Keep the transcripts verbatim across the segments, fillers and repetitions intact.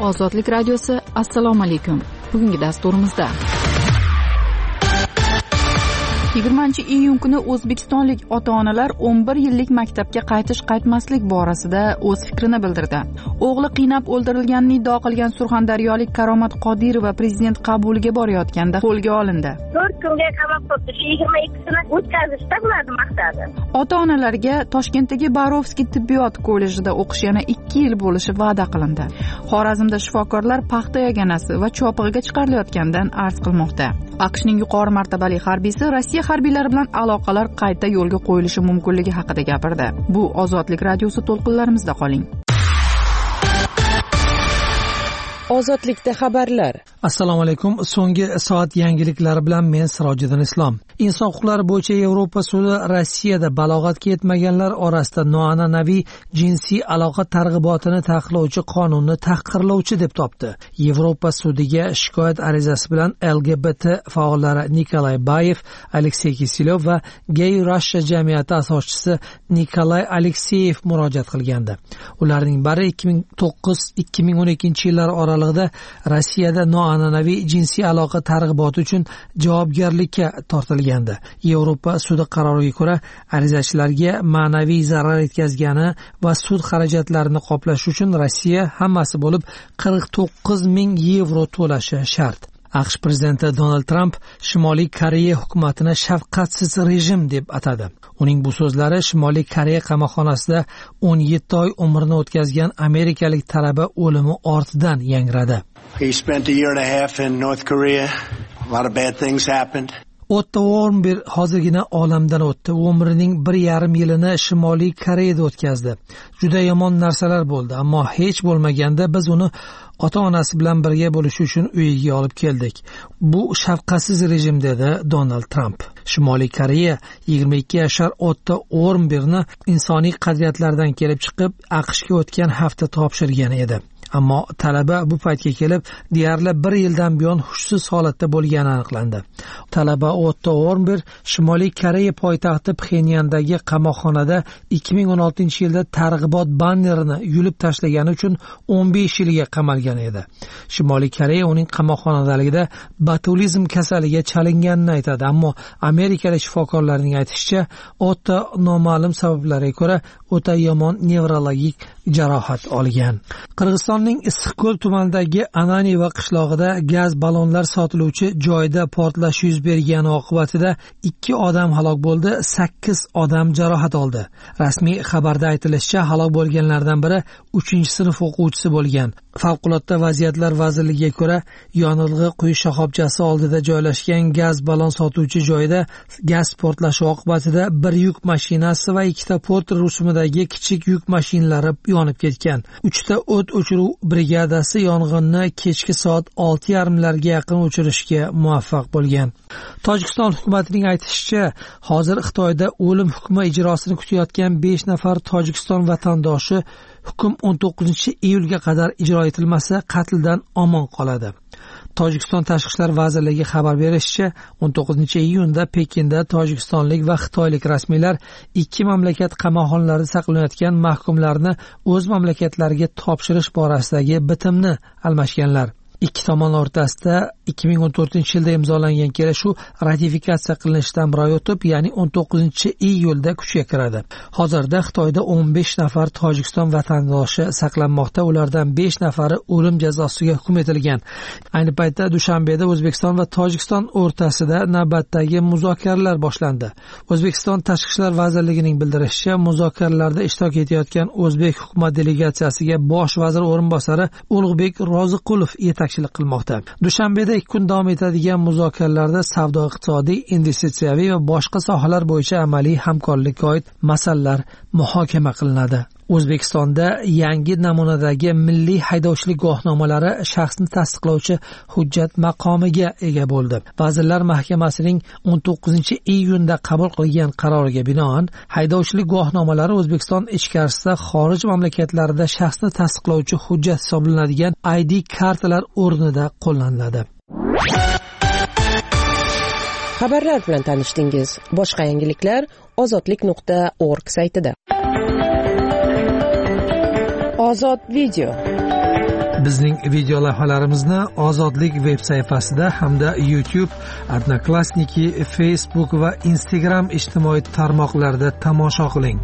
Ozodlik radiosi, assalomu alaykum. Bugungi dasturimizda yigirmanchi iyun kuni o'zbekistonlik ota-onalar o'n bir yillik maktabga qaytish qaytmaslik borasida o'z fikrini bildirdi. O'g'li qiynab o'ldirilganini iddao qilgan surxondaryolik Karomat Qodirova prezident qabuliga borayotganda qo'lga olindi. to'rt kunga qamoq qo'ydi. Shu yigirma ikkisini o'tkazishda ularni maqsadi. Ota-onalarga Toshkentdagi Barovskiy tibbiyot kollejida o'qish yana ikki yil bo'lishi va'da qilindi. Xorazmda shifokorlar paxta yaganasi va chopig'iga chiqarilayotgandan arz qilmoqda. AQShning yuqori martabali harbiysi Rossiya harbiylari bilan aloqalar qayta yo'lga qo'yilishi mumkinligi haqida gapirdi. Bu Ozodlik radiosi to'lqinlarimizda qoling. Ozodlikda xabarlar. Assalomu alaykum. So'nggi soat yangiliklari bilan men Sirojiddin Islom. Inson huquqlari bo'yicha Yevropa sudi Rossiyada balog'atga yetmaganlar orasida noan'anaviy jinsiy aloqa targ'ibotini taqiqlovchi qonunni tahqirlovchi deb topdi. Yevropa sudiga shikoyat arizasi bilan L G B T faollari Nikolay Bayev, Aleksey Kisilov va Gay Russia jamiyati asoschisi Nikolay Alekseyev murojaat qilgandi. Ularning bari ikki ming to'qqiz ikki ming o'n ikkinchi yillar oralig'ida Rossiyada noan'anaviy jinsiy aloqa targ'iboti uchun javobgarlikka tortilgan. Yevropa sudi qaroriga ko'ra arizachilarga ma'naviy zarar yetkazgani va sud xarajatlarini qoplash uchun Rossiya hammasi bo'lib qirq to'qqiz ming yevro to'lashi shart. AQSh prezidenti Donald Tramp Shimoliy Koreya hukumatini shafqatsiz rejim deb atadi. Uning bu so'zlari Shimoliy Koreya qamoqxonasida o'n yetti oy umrini o'tkazgan amerikalik talaba o'limi ortidan yangradi. He spent a year and a half in North Korea. A lot of bad things happened. Otto Warmbier hozirgina olamdan o'tdi. U umrining bir yarim yilini Shimoliy Koreyada o'tkazdi. Juda yomon narsalar bo'ldi, ammo hech bo'lmaganda biz uni ota-onasi bilan birga bo'lish uchun uyiga olib keldik. Bu shafqatsiz rejim, dedi Donald Trump. Shimoliy Koreya yigirma ikki yashar Otto Warmbierni insoniy qadriyatlardan kelib chiqib AQShga o'tgan hafta topshirgan edi. Ammo talaba bu paytga kelib deyarli bir yildan buyon hushsiz holatda bo'lgani aniqlandi. Talaba Otto Warmbier Shimoliy Koreya poytaxti Pxenyandagi qamoqxonada ikki ming o'n oltinchi yilda targ'ibot bannerini yulib tashlagani uchun o'n besh yilga qamalgan edi. Shimoliy Koreya uning qamoqxonadaligida botulizm kasaliga chalinganini aytadi, ammo amerikalik shifokorlarning aytishicha, Otto noma'lum sabablarga ko'ra o'ta yomon nevrologik jarohat olgan. Qirg'izistonning Issiqko'l tumanidagi Ananiva qishlog'ida gaz ballonlar sotiluvchi joyda portlash yuz bergani oqibatida ikki odam halok bo'ldi, sakkiz odam jarohat oldi. Rasmiy xabarda aytilishicha, halok bo'lganlardan biri uchinchi sinf o'quvchisi bo'lgan. Favqulodda vaziyatlar vazirligiga ko'ra, yonilg'i quyish shoxobchasi oldida joylashgan gaz ballon sotuvchi joyda gaz portlashi oqibatida bir yuk mashinasi va ikkita port rusumidagi kichik yuk mashinalari yonib ketgan. uchta o't o'chiruv brigadasi yong'inni kechki soat olti yarim larga yaqin o'chirishga muvaffaq bo'lgan. Tojikiston hukumatining aytishicha, hozir Xitoyda o'lim hukmi ijrosini kutayotgan besh nafar Tojikiston vatandoshi hukm o'n to'qqizinchi iyulga qadar ijro etilmasa qatldan omon qoladi. Tojikiston Tashqi ishlar vazirligi xabar berishicha, o'n to'qqizinchi iyunda Pekinda tojikistonlik va xitoylik rasmiylar ikki mamlakat qamoqxonalarida saqlanayotgan mahkumlarni o'z mamlakatlariga topshirish borasidagi bitimni almashganlar. Ikki tomon o'rtasida ikki ming o'n to'rtinchi yilda imzolangan kelishuv ratifikatsiya qilinishidan bir oy o'tib, ya'ni o'n to'qqizinchi iyulda kuchga kiradi. Hozirda Xitoyda o'n besh nafar Tojikiston vatandoshi saqlanmoqda, ulardan besh nafari o'lim jazosiga hukm etilgan. Ayni paytda Dushanbeda O'zbekiston va Tojikiston o'rtasida navbatdagi muzokaralar boshlandi. O'zbekiston Tashqi ishlar vazirligining bildirishicha, muzokaralarda ishtirok etayotgan o'zbek hukumat delegatsiyasiga bosh vazir o'rinbosari Ulug'bek Roziqulov yetakchilik qilmoqda. Dushanbeda ikki kun davom etadigan muzokaralarda savdo-iqtisodiy, investitsiyaviy va boshqa sohalar bo'yicha amaliy hamkorlikka oid masalalar muhokama qilinadi. O'zbekistonda yangi namunadagi milliy haydovchilik guvohnomalari shaxsni tasdiqlovchi hujjat maqomiga ega bo'ldi. Vazirlar Mahkamasining o'n to'qqizinchi iyunda qabul qilgan qaroriga binoan haydovchilik guvohnomalari O'zbekiston ichkarisida xorij mamlakatlarida shaxsni tasdiqlovchi hujjat hisoblanadigan I D kartalar o'rnida qo'llaniladi. Xabarlar bilan tanishdingiz. Boshqa yangiliklar ozodlik nuqta org saytida. Ozod video. Bizning video lavhalarimizni Ozodlik veb sayfasida hamda YouTube, Odnoklassniki, Facebook va Instagram ijtimoiy tarmoqlarida tomosha qiling.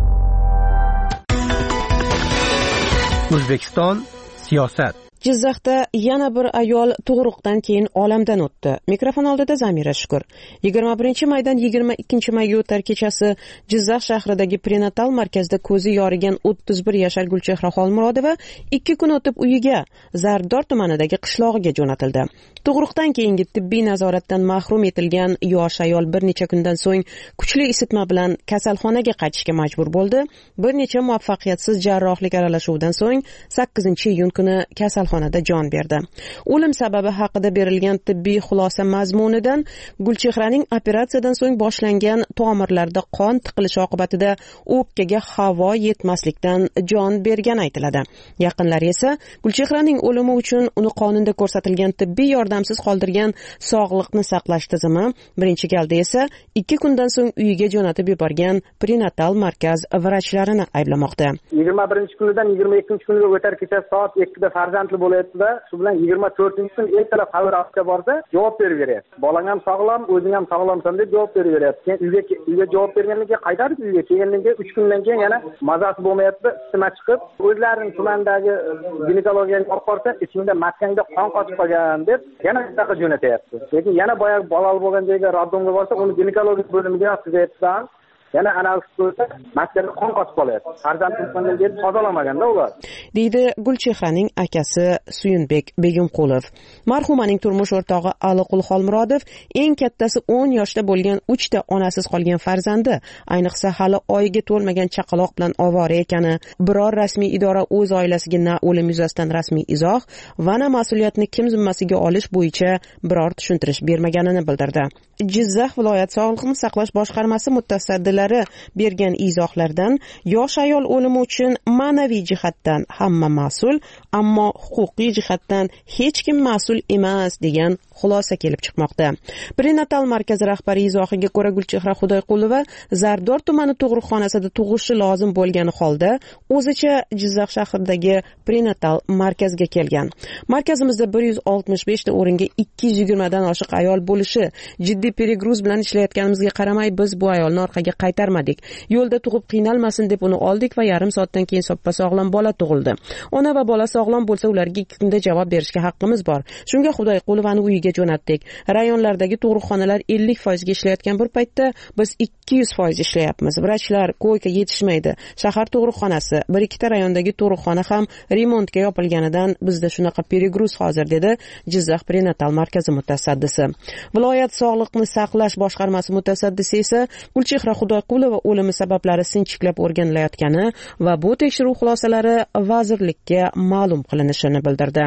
O'zbekiston siyosat. Jizzaxda yana bir ayol tug'ruqdan keyin olamdan o'tdi. Mikrofon oldida Zamira Shukur. yigirma birinchi maydan yigirma ikkinchi mayga o'tar kechasi Jizzax shahridagi prenatal markazda ko'zi yorigan o'ttiz bir yashar Gulchehra Xolmurodova ikki kun o'tib uyiga Zardor tumanidagi qishlog'iga jo'natildi. Tug'ruqdan keyingi tibbiy nazoratdan mahrum etilgan yosh ayol bir necha kundan so'ng kuchli isitma bilan kasalxonaga qaytishga majbur bo'ldi. Bir necha muvaffaqiyatsiz jarrohlik aralashuvidan so'ng sakkizinchi iyun kuni kasalxonada jon berdi. O'lim sababi haqida berilgan tibbiy xulosa mazmunidan Gulchehraning operatsiyadan so'ng boshlangan tomirlarda qon tiqilishi oqibatida o'pkaga havo yetmaslikdan jon bergani aytiladi. Yaqinlari esa Gulchehraning o'limi uchun uni qonunda ko'rsatilgan tibbiy yordamsiz qoldirgan sog'liqni saqlash tizimi, birinchi galda esa ikki kundan so'ng uyiga jo'natib yuborgan prenatal markaz vrachlarini ayblamoqda. yigirma birinchi kunidan yigirma ikkinchi kuniga o'tar kechasi soat ikkida farzandli bo'layapti-da, shu bilan yigirma to'rtinchi kun ertalab xabar olishga borsa, javob beraveryapti. Bolang ham sog'lom, o'zing ham sog'lomsan deb javob beraveryapti. Keyin uyga uyga javob bergandan keyin qaytarib uyga kelgandan keyin uch kundan keyin yana mazasi bo'lmayapti, isitma chiqib, o'zlarining tumandagi ginekologiyaga olib borsa, ichingda maskangda qon qochib qolgan deb yana buyoqqa jo'natyapti. Lekin yana boyagi bolali bo'lgan joyga roddomga borsa, uni ginekologik bo'limiga yotqizayapti. Yana analiz bo'lsa, maskada qon qochib qolyapti. Farzandimdan kelib tozalamaganda ular. Deydi Gulchehraning akasi Suyunbek Begimqulov. Marhumaning turmush o'rtog'i Aliqul Xolmurodov eng kattasi o'n yoshda bo'lgan uchta onasiz qolgan farzandi, ayniqsa hali oyiga to'lmagan chaqaloq bilan ovora ekani, biror rasmiy idora o'z oilasiga na o'lim yuzasidan rasmiy izoh va na mas'uliyatni kim zimmasiga olish bo'yicha biror tushuntirish bermaganini bildirdi. Jizzax viloyat sog'liqni saqlash boshqarmasi mutasaddilari bergan izohlardan yosh ayol o'limi uchun ma'naviy jihatdan hamma mas'ul, ammo huquqiy jihatdan hech kim mas'ul emas degan xulosa kelib chiqmoqda. Prenatal markaz rahbari izohiga ko'ra Gulchehra Xudoyqulova Zardor tumani tug'ruqxonasida tug'ishi lozim bo'lgani holda o'zicha Jizzax shahridagi prenatal markazga kelgan. Markazimizda bir yuz oltmish besh ta o'ringa ikki yuz yigirma dan oshiq ayol bo'lishi, jiddiy perigruz bilan ishlayotganimizga qaramay biz bu ayolni orqaga qaytarmadik. Yo'lda tug'ib qiynalmasin deb uni oldik va yarim soatdan keyin soppa sog'lom bola tug'ildi. Ona va bola sog'lom bo'lsa, ularga ikki kunda javob berishga haqqimiz bor. Shunga Xudoyqulovani uyiga jo'natdik. Rayonlardagi tug'ruqxonalar ellik foiz ga ishlayotgan bir paytda biz ikki yuz foiz ishlayapmiz. Vrachlar, ko'yka yetishmaydi. Shahar tug'ruqxonasi, bir ikkita rayondagi tug'ruqxona ham remontga yopilganidan bizda shunaqa perigruz hozir, dedi Jizzax prenatal markazi mutasaddisi. Viloyat sog'liqni saqlash boshqarmasi mutasaddisi esa Gulchehra Xudoyqulova o'limi sabablari sinchiklab o'rganilayotgani va bu tekshiruv xulosalari vazirlikka ma'lum qilinishini bildirdi.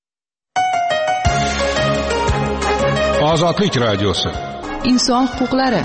Ozodlik radiosi. Inson huquqlari.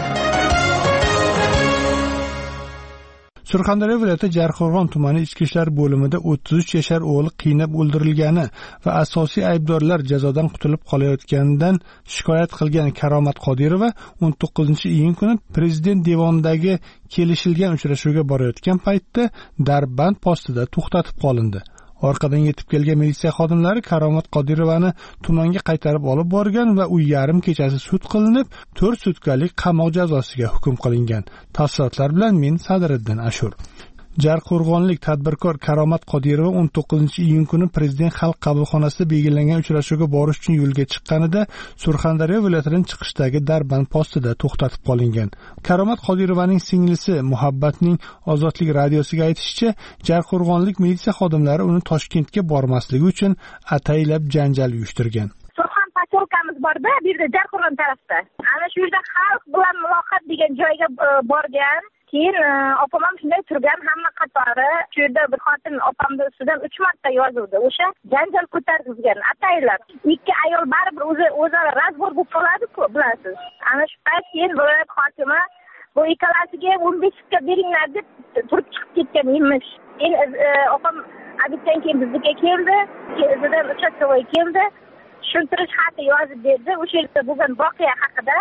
Surxondaryo viloyati Jarqo'rg'on tumani ichki ishlar bo'limida o'ttiz uch yashar o'g'li qiynab o'ldirilgani va asosiy aybdorlar jazodan qutulib qolayotganidan shikoyat qilgan Karomat Qodirova o'n to'qqizinchi iyun kuni prezident devonidagi kelishilgan uchrashuvga borayotgan paytda Darband postida to'xtatib qolindi. Orqadan yetib kelgan militsiya xodimlari Karomat Qodirovani tumanga qaytarib olib borgan va u yarim kechasi sud qilinib, to'rt sutkalik qamoq jazosiga hukm qilingan. Tafsilotlar bilan men Sadiriddin Ashur. Jarqo'rg'onlik tadbirkor Karomat Qodirova o'n to'qqizinchi iyun kuni prezident xalq qabulxonasida belgilangan uchrashuvga borish uchun yo'lga chiqqanida Surxondaryo viloyatidan chiqishdagi Darband postida to'xtatib qolingan. Karomat Qodirovaning singlisi Muhabbatning Ozodlik radiosiga aytishicha, Jarqo'rg'onlik militsiya xodimlari uni Toshkentga bormasligi uchun ataylab janjal uyushtirgan. Surxon posyolkamiz bor-da, bu yerda Jarqo'rg'on tarafda. Ana shu yerda xalq bilan muloqot degan joyga borgan. Keyin opam ham shunday turgan, hamma qatori shu yerda bir xotin opamni ustidan uch marta yozuvdi. O'sha janjal ko'targizgan ataylab. Ikki ayol baribir o'zi o'zaro razbor bo'lib qoladi-ku, bilasiz. Ana shu payt keyin viloyat hokimi bu ikkalasiga o'n besh ga beringlar deb turib chiqib ketgan emish. Endi opam abitdan keyin bizga keldi, o'zidan uchastkavoy keldi. Tushuntirish xati yozib berdi o'sha yerda bo'lgan voqea haqida.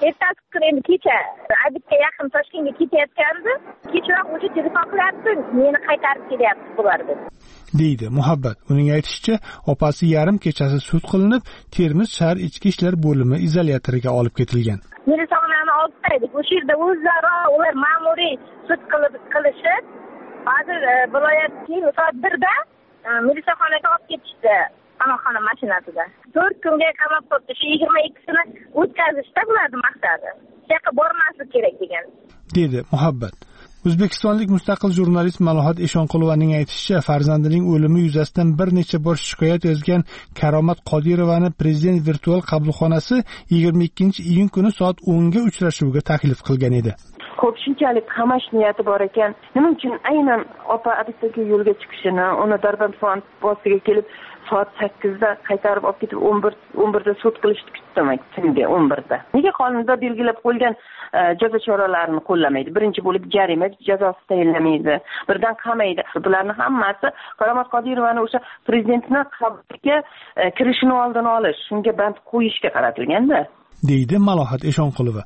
ertasi kuni endi kecha obedga yaqin Toshkentga ketayotgandi. Kechroq o'sha telefon qilyapti, meni qaytarib kelyapti bular deb. deydi Muhabbat. Uning aytishicha, opasi yarim kechasi sud qilinib, Termiz shahar ichki ishlar bo'limi izolyatoriga olib ketilgan. Militsiyalarni olib edik. O'sha yerda o'zlari ular ma'muriy sud qilib qilishib, hozir viloyat soat birda militsiyaxonaga olib ketishdi. Qamoqxona mashinasida. to'rt kunga qamab qo'ydi. Shu yigirma ikkisini o'tkazishda bularning maqsadi. Shu yoqqa bormaslik kerak degan. dedi Muhabbat. O'zbekistonlik mustaqil jurnalist Malohat Eshonqulovaning aytishicha, farzandining o'limi yuzasidan bir necha bor shikoyat yozgan Karomat Qodirovani prezident virtual qabulxonasi yigirma ikkinchi iyun kuni soat o'nga uchrashuvga taklif qilgan edi. Ko'p shunchalik qamash niyati bor ekan, nima uchun aynan opa abitaga yo'lga chiqishini, uni Darband fond postiga kelib soat sakkizda qaytarib olib ketib o'n bir o'n birda sud qilishni kutdim kimga o'n birda. Nega qonunda belgilab qo'ygan jazo choralarini qo'llamaydi? Birinchi bo'lib jarima jazosi tayinlamaydi, birdan qamaydi. Bularning hammasi Karomat Qodirovani o'sha prezidentni qabuliga kirishini oldini olish, shunga band qo'yishga qaratilganda, deydi Malohat Eshonqulova.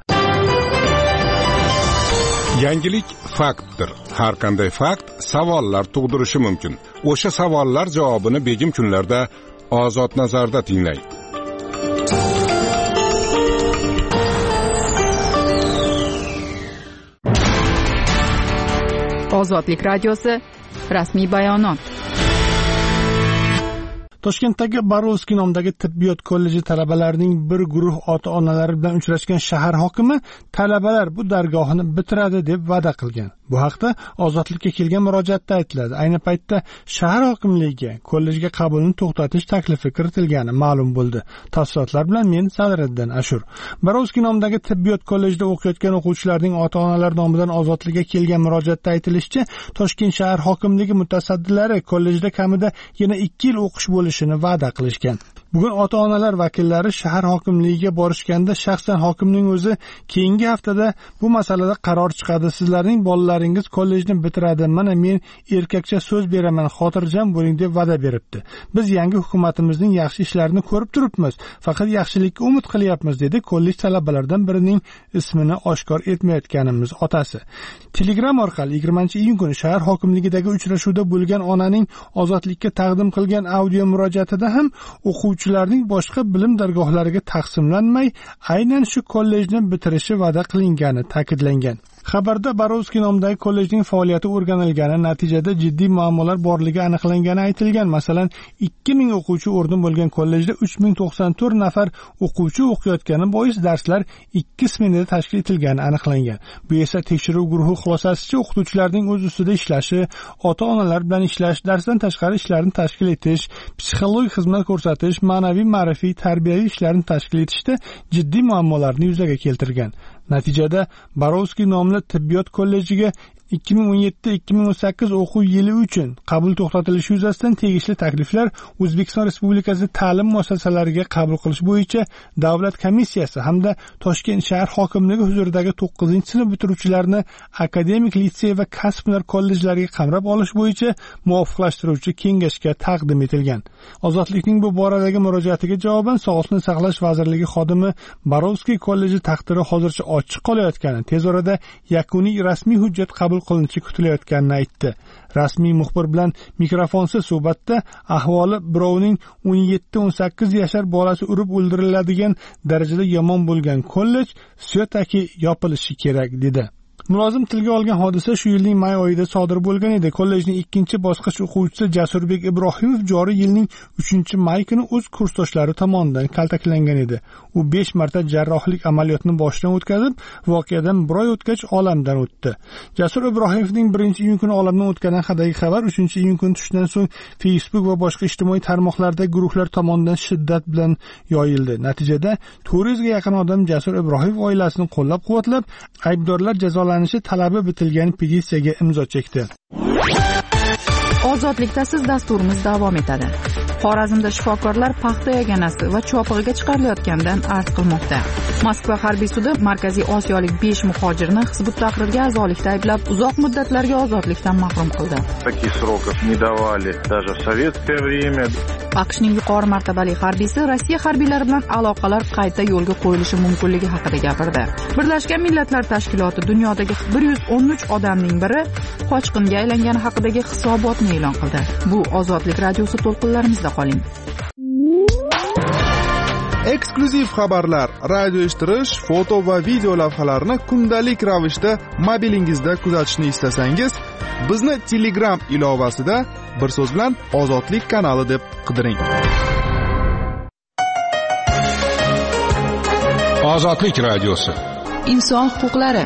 Yangilik faktdir. Har qanday fakt savollar tug'dirishi mumkin. O'sha savollar javobini begim kunlarda Ozod nazarda tinglang. Ozodlik radiosi rasmiy bayonot. Toshkentdagi Barovskiy nomidagi tibbiyot kolleji talabalarining bir guruh ota-onalari bilan uchrashgan shahar hokimi talabalar bu dargohini bitiradi deb va'da qilgan. Bu haqda Ozodlikka kelgan murojaatda aytiladi. Ayni paytda shahar hokimligiga kollejga qabulni to'xtatish taklifi kiritilgani ma'lum bo'ldi. Tafsilotlar bilan men Sadriddin Ashur. Barovskiy nomidagi tibbiyot kollejida o'qiyotgan o'quvchilarning ota-onalar nomidan Ozodlikka kelgan murojaatda aytilishicha, Toshkent shahar hokimligi mutasaddilari kollejda kamida yana ikki yil o'qish bo'lishini va'da qilishgan. Bugun ota-onalar vakillari shahar hokimligiga borishganda shaxsan hokimning o'zi keyingi haftada bu masalada qaror chiqadi. Sizlarning bolalaringiz kollejni bitiradi. Mana men erkakcha so'z beraman, xotirjam bo'ling deb va'da beribdi. Biz yangi hukumatimizning yaxshi ishlarini ko'rib turibmiz. Faqat yaxshilikka umid qilyapmiz, dedi kollej talabalaridan birining ismini oshkor etmayotganimiz otasi. Telegram orqali yigirmanchi iyun kuni shahar hokimligidagi uchrashuvda bo'lgan onaning Ozodlikka taqdim qilgan audio murojaatida ham o'quvchilarning boshqa bilim dargohlariga taqsimlanmay, aynan shu kollejni bitirishi va'da qilingani ta'kidlangan. Xabarda Barovskiy nomidagi kollejning faoliyati o'rganilgani, natijada jiddiy muammolar borligi aniqlangani aytilgan. Masalan, ikki ming o'quvchi o'rni bo'lgan kollejda uch ming to'qson to'rt nafar o'quvchi o'qiyotgani bois darslar ikki smenada tashkil etilgani aniqlangan. Bu esa tekshiruv guruhi xulosasicha o'qituvchilarning o'z ustida ishlashi, ota-onalar bilan ishlash, darsdan tashqari ishlarni tashkil etish, psixologik xizmat ko'rsatish, ma'naviy, ma'rifiy, tarbiyaviy ishlarni tashkil etishda jiddiy muammolarni yuzaga keltirgan. Natijada Barovskiy nomli tibbiyot kollejiga ikki ming o'n yetti ikki ming o'n sakkiz o'quv yili uchun qabul to'xtatilishi yuzasidan tegishli takliflar O'zbekiston Respublikasi ta'lim muassasalariga qabul qilish bo'yicha davlat komissiyasi hamda Toshkent shahar hokimligi huzuridagi to'qqizinchi sinf bitiruvchilarini akademik litsey va kasb-hunar kollejlariga qamrab olish bo'yicha muvofiqlashtiruvchi kengashga taqdim etilgan. Ozodlikning bu boradagi murojaatiga javoban Sog'liqni saqlash vazirligi xodimi Barovskiy kolleji taqdiri hozircha ochiq qolayotgani, tez orada yakuniy rasmiy hujjat qabul qilinishi kutilayotganini aytdi. Rasmiy muxbir bilan mikrofonsiz suhbatda ahvoli birovning o'n yetti o'n sakkiz yashar bolasi urib o'ldiriladigan darajada yomon bo'lgan kollej suyataki yopilishi kerak dedi. Mulozim tilga olgan hodisa shu yilning may oyida sodir bo'lgan edi. Kollejning ikkinchi bosqich o'quvchisi Jasurbek Ibrohimov joriy yilning uchinchi may kuni o'z kursdoshlari tomonidan kaltaklangan edi. U besh marta jarrohlik amaliyotini boshdan o'tkazib, voqeadan bir oy o'tgach olamdan o'tdi. Jasur Ibrohimovning birinchi iyun kuni olamdan o'tgani haqidagi xabar uchinchi iyun kuni tushdan so'ng Facebook va boshqa ijtimoiy tarmoqlardagi guruhlar tomonidan shiddat bilan yoyildi. Natijada to'rt yuzga yaqin odam Jasur Ibrohimov oilasini qo'llab-quvvatlab, aybdorlar jazolanishi talabi bitilgan petitsiyaga imzo chekdi. Ozodlikda siz dasturimiz davom etadi. Xorazmda shifokorlar paxta yaganasi va chopig'iga chiqarilayotgandan arz qilmoqda. Moskva harbiy sudi Markaziy Osiyolik besh muhojirni Hizbut Tahrirga a'zolikda ayblab, uzoq muddatlarga ozodlikdan mahrum qildi. Таких сроков не давали даже в советское время. AQShning yuqori martabali harbiysi Rossiya harbiylari bilan aloqalar qayta yo'lga qo'yilishi mumkinligi haqida gapirdi. Birlashgan Millatlar Tashkiloti dunyodagi bir yuz o'n uch odamning biri qochqinga aylangani haqidagi hisobotni e'lon qildi. Bu Ozodlik radiosi to'lqinlarimizda qoling. Eksklyuziv xabarlar, radio eshittirish, foto va video lavhalarni kundalik ravishda mobilingizda kuzatishni istasangiz, bizni Telegram ilovasida bir so'z bilan Ozodlik kanali deb qidiring. Ozodlik radiosi. Inson huquqlari.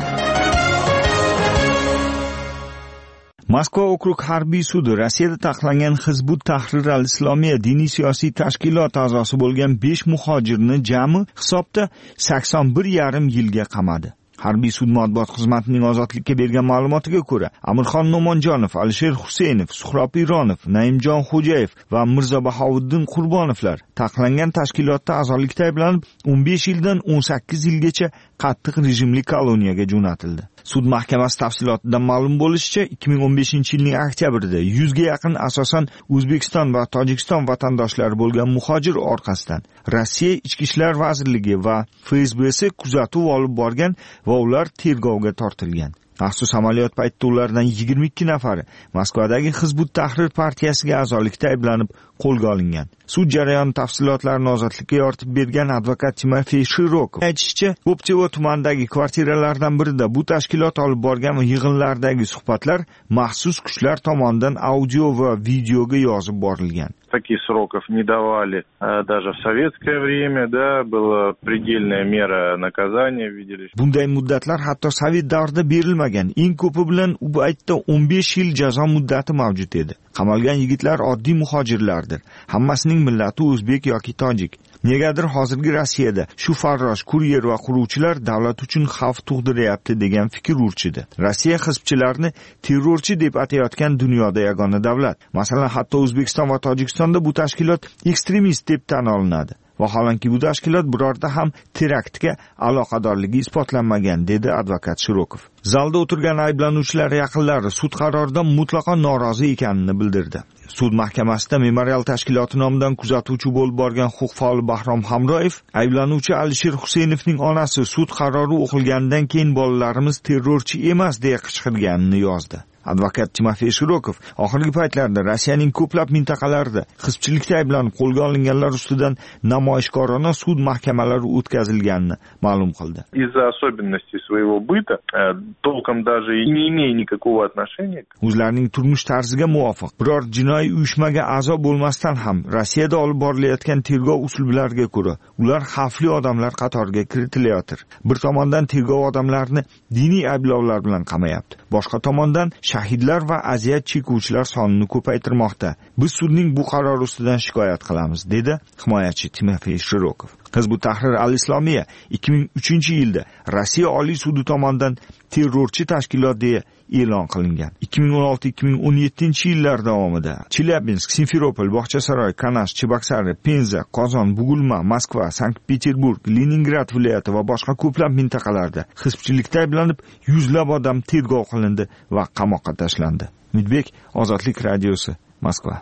Moskva okrug harbiy sudi Rossiyada taqiqlangan Hizbut Tahrir al-Islomiya diniy siyosiy tashkilot a'zosi bo'lgan besh muhojirni jami hisobda sakson bir yarim yilga qamadi. Harbiy sud matbuot xizmatining Ozodlikka bergan ma'lumotiga ko'ra, Amirxon No'monjonov, Alisher Husaynov, Suhrob Ironov, Naimjon Xo'jayev va Mirzo Bahovuddin Qurbonovlar taqiqlangan tashkilotda a'zolikda ayblanib, o'n besh yildan o'n sakkiz yilgacha qattiq rejimli koloniyaga jo'natildi. Sud mahkamasi tafsilotidan ma'lum bo'lishicha, ikki ming o'n beshinchi yilning oktyabrida yuzga yaqin asosan O'zbekiston va Tojikiston vatandoshlari bo'lgan muhojir orqasidan Rossiya Ichki ishlar vazirligi va F S B'si kuzatuv olib borgan va ular tergovga tortilgan. Maxsus amaliyot paytida ulardan yigirma ikki nafari Moskvadagi Hizbut Tahrir partiyasiga a'zolikda ayblanib qo'lga olingan. Sud jarayoni tafsilotlarini Ozodlikka yoritib bergan advokat Timofey Shirokov aytishicha, Ko'pchevo tumanidagi kvartiralardan birida bu tashkilot olib borgan yig'inlardagi suhbatlar maxsus kuchlar tomonidan audio va videoga yozib borilgan. Таких сроков не давали даже в советское время, да, была предельная мера наказания, видели. Bunday muddatlar hatto Sovet davrida berilmagan. Eng ko'pi bilan u paytda o'n besh yil jazo muddati mavjud edi. Qamalgan yigitlar oddiy muhojirlardir. Hammasining millati o'zbek yoki tojik. Negadir hozirgi Rossiyada shu farrosh, kuryer va quruvchilar davlat uchun xavf tug'diryapti degan fikr urchidi. Rossiya hizbchilarni terrorchi deb atayotgan dunyoda yagona davlat. Masalan, hatto O'zbekiston va Tojikistonda bu tashkilot ekstremist deb tan olinadi. Vaholanki bu tashkilot birorta ham teraktga aloqadorligi isbotlanmagan, dedi advokat Shirokov. Zalda o'tirgan ayblanuvchilar yaqinlari sud qaroridan mutlaqo norozi ekanini bildirdi. Sud mahkamasida Memorial tashkiloti nomidan kuzatuvchi bo'lib borgan huquq faoli Bahrom Hamroyev, ayblanuvchi Alisher Husaynovning onasi sud qarori o'qilganidan keyin bolalarimiz terrorchi emas deya qichqirganini yozdi. Advokat Timofey Shirokov oxirgi paytlarda Rossiyaning ko'plab mintaqalarida hizbchilikda ayblanib qo'lga olinganlar ustidan namoyishkorona sud mahkamalari o'tkazilganini ma'lum qildi. Из-за особенностей своего быта, толком даже не имея никакого отношения. O'zlarining turmush tarziga muvofiq biror jinoiy uyushmaga a'zo bo'lmasdan ham Rossiyada olib borilayotgan tergov usullariga ko'ra ular xavfli odamlar qatoriga kiritilayotir. Bir tomondan tergov odamlarni diniy ayblovlar bilan qamayapti. Boshqa tomondan shahidlar va aziyat chekuvchilar sonini ko'paytirmoqda. Biz sudning bu qarori ustidan shikoyat qilamiz, dedi himoyachi Timofey Shirokov. Hizbut Tahrir al-Islomiya ikki ming uchinchi yilda Rossiya Oliy sudi tomonidan terrorchi tashkilot deya e'lon qilingan. ikki ming o'n olti ikki ming o'n yettinchi yillar davomida Chelyabinsk, Simferopol, Bog'chasaroy, Kanash, Cheboksari, Penza, Qozon, Bugulma, Moskva, Sankt-Peterburg, Leningrad viloyati va boshqa ko'plab mintaqalarda hizbchilikda ayblanib yuzlab odam tergov qilindi va qamoqqa tashlandi. Umidbek, Ozodlik radiosi, Moskva.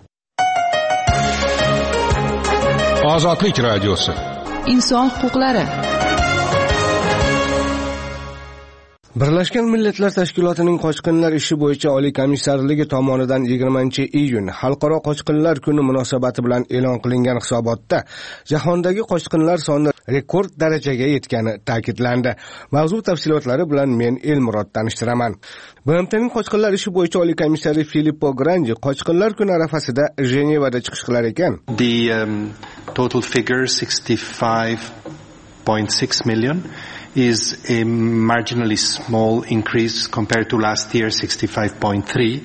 Ozodlik radiosi. Inson huquqlari. Birlashgan Millatlar Tashkilotining qochqinlar ishi bo'yicha Oliy komissarligi tomonidan yigirmanchi iyun Xalqaro qochqinlar kuni munosabati bilan e'lon qilingan hisobotda jahondagi qochqinlar soni rekord darajaga yetgani ta'kidlandi. Mavzu tafsilotlari bilan men Elmurod tanishtiraman. B M T'ning qochqinlar ishi bo'yicha Oliy komissari Filippo Grandi qochqinlar kuni arafasida Jenevada chiqish qilar ekan. The um, total figure sixty-five point six million is a marginally small increase compared to last year sixty-five point three.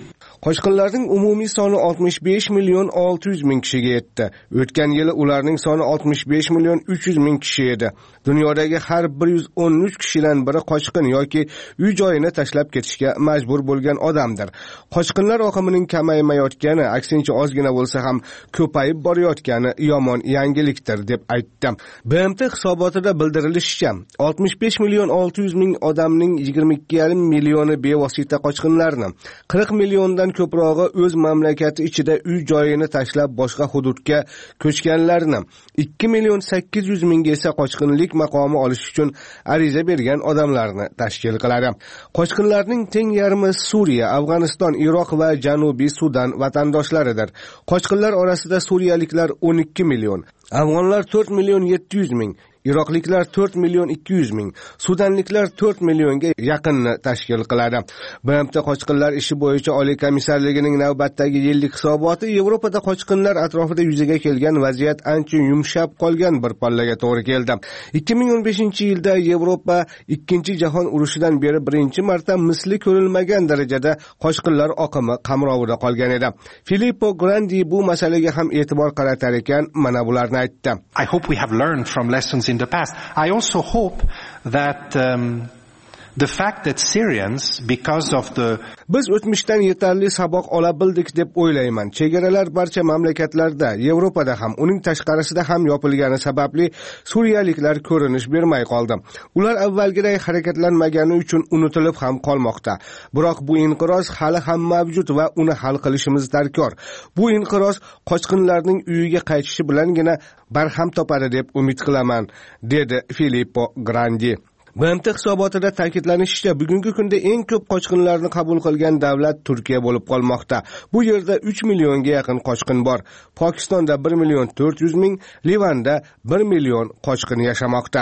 Qochqinlarning umumiy soni oltmish besh million olti yuz ming kishiga yetdi. O'tgan yili ularning soni oltmish besh million uch yuz ming kishi edi. Dunyodagi har bir yuz o'n uch kishidan biri qochqin yoki uy joyini tashlab ketishga majbur bo'lgan odamdir. Qochqinlar oqimining kamaymayotgani, aksincha ozgina bo'lsa ham ko'payib borayotgani yomon yangilikdir deb aytdi. B M T hisobotida bildirilishicha, oltmish besh million olti yuz ming odamning yigirma ikki yarim millioni bevosita qochqinlarni, qirq milliondan ko'prog'i o'z mamlakati ichida uy joyini tashlab boshqa hududga ko'chganlarni, ikki million sakkiz yuz ming esa qochqinlik maqomi olish uchun ariza bergan odamlarni tashkil qiladi. Qochqinlarning teng yarmi Suriya, Afg'oniston, Iroq va Janubiy Sudan vatandoshlaridir. Qochqinlar orasida suriyaliklar o'n ikki million, afg'onlar to'rt million yetti yuz ming, iroqliklar to'rt million ikki yuz ming, sudanliklar to'rt millionga yaqinni tashkil qiladi. B M T qochqinlar ishi bo'yicha Oliy komissarligining navbatdagi yillik hisoboti Yevropada qochqinlar atrofida yuzaga kelgan vaziyat ancha yumshab qolgan bir pallaga to'g'ri keldi. ikki ming o'n beshinchi yilda Yevropa ikkinchi jahon urushidan beri birinchi marta misli ko'rilmagan darajada qochqinlar oqimi qamrovida qolgan edi. Filippo Grandi bu masalaga ham e'tibor qaratar ekan, mana bularni aytdi. I hope we have learned from lessons in the past. I also hope that um, the fact that Syrians, because of the Biz o'tmishdan yetarli saboq ola bildik deb o'ylayman. Chegaralar barcha mamlakatlarda, Yevropada ham, uning tashqarisida ham yopilgani sababli suriyaliklar ko'rinish bermay qoldi. Ular avvalgidek harakatlanmagani uchun unutilib ham qolmoqda. Biroq bu inqiroz hali ham mavjud va uni hal qilishimiz darkor. Bu inqiroz qochqinlarning uyiga qaytishi bilangina barham topadi deb umid qilaman, dedi Filippo Grandi. B M T hisobotida ta'kidlanishicha, bugungi kunda eng ko'p qochqinlarni qabul qilgan davlat Turkiya bo'lib qolmoqda. Bu yerda uch millionga yaqin qochqin bor. Pokistonda bir million to'rt yuz ming, Livanda bir million qochqin yashamoqda.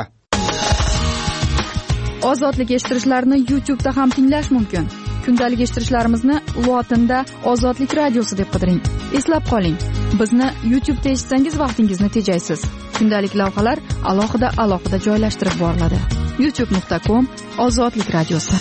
Ozodlik eshittirishlarini YouTube'da ham tinglash mumkin. Kundalik eshittirishlarimizni lotinda Ozodlik radiosi deb qidiring. Eslab qoling, bizni YouTube'da eshitsangiz vaqtingizni tejaysiz. Kundalik lavhalar alohida alohida joylashtirib boriladi. youtube nuqta com Ozodlik radiosi.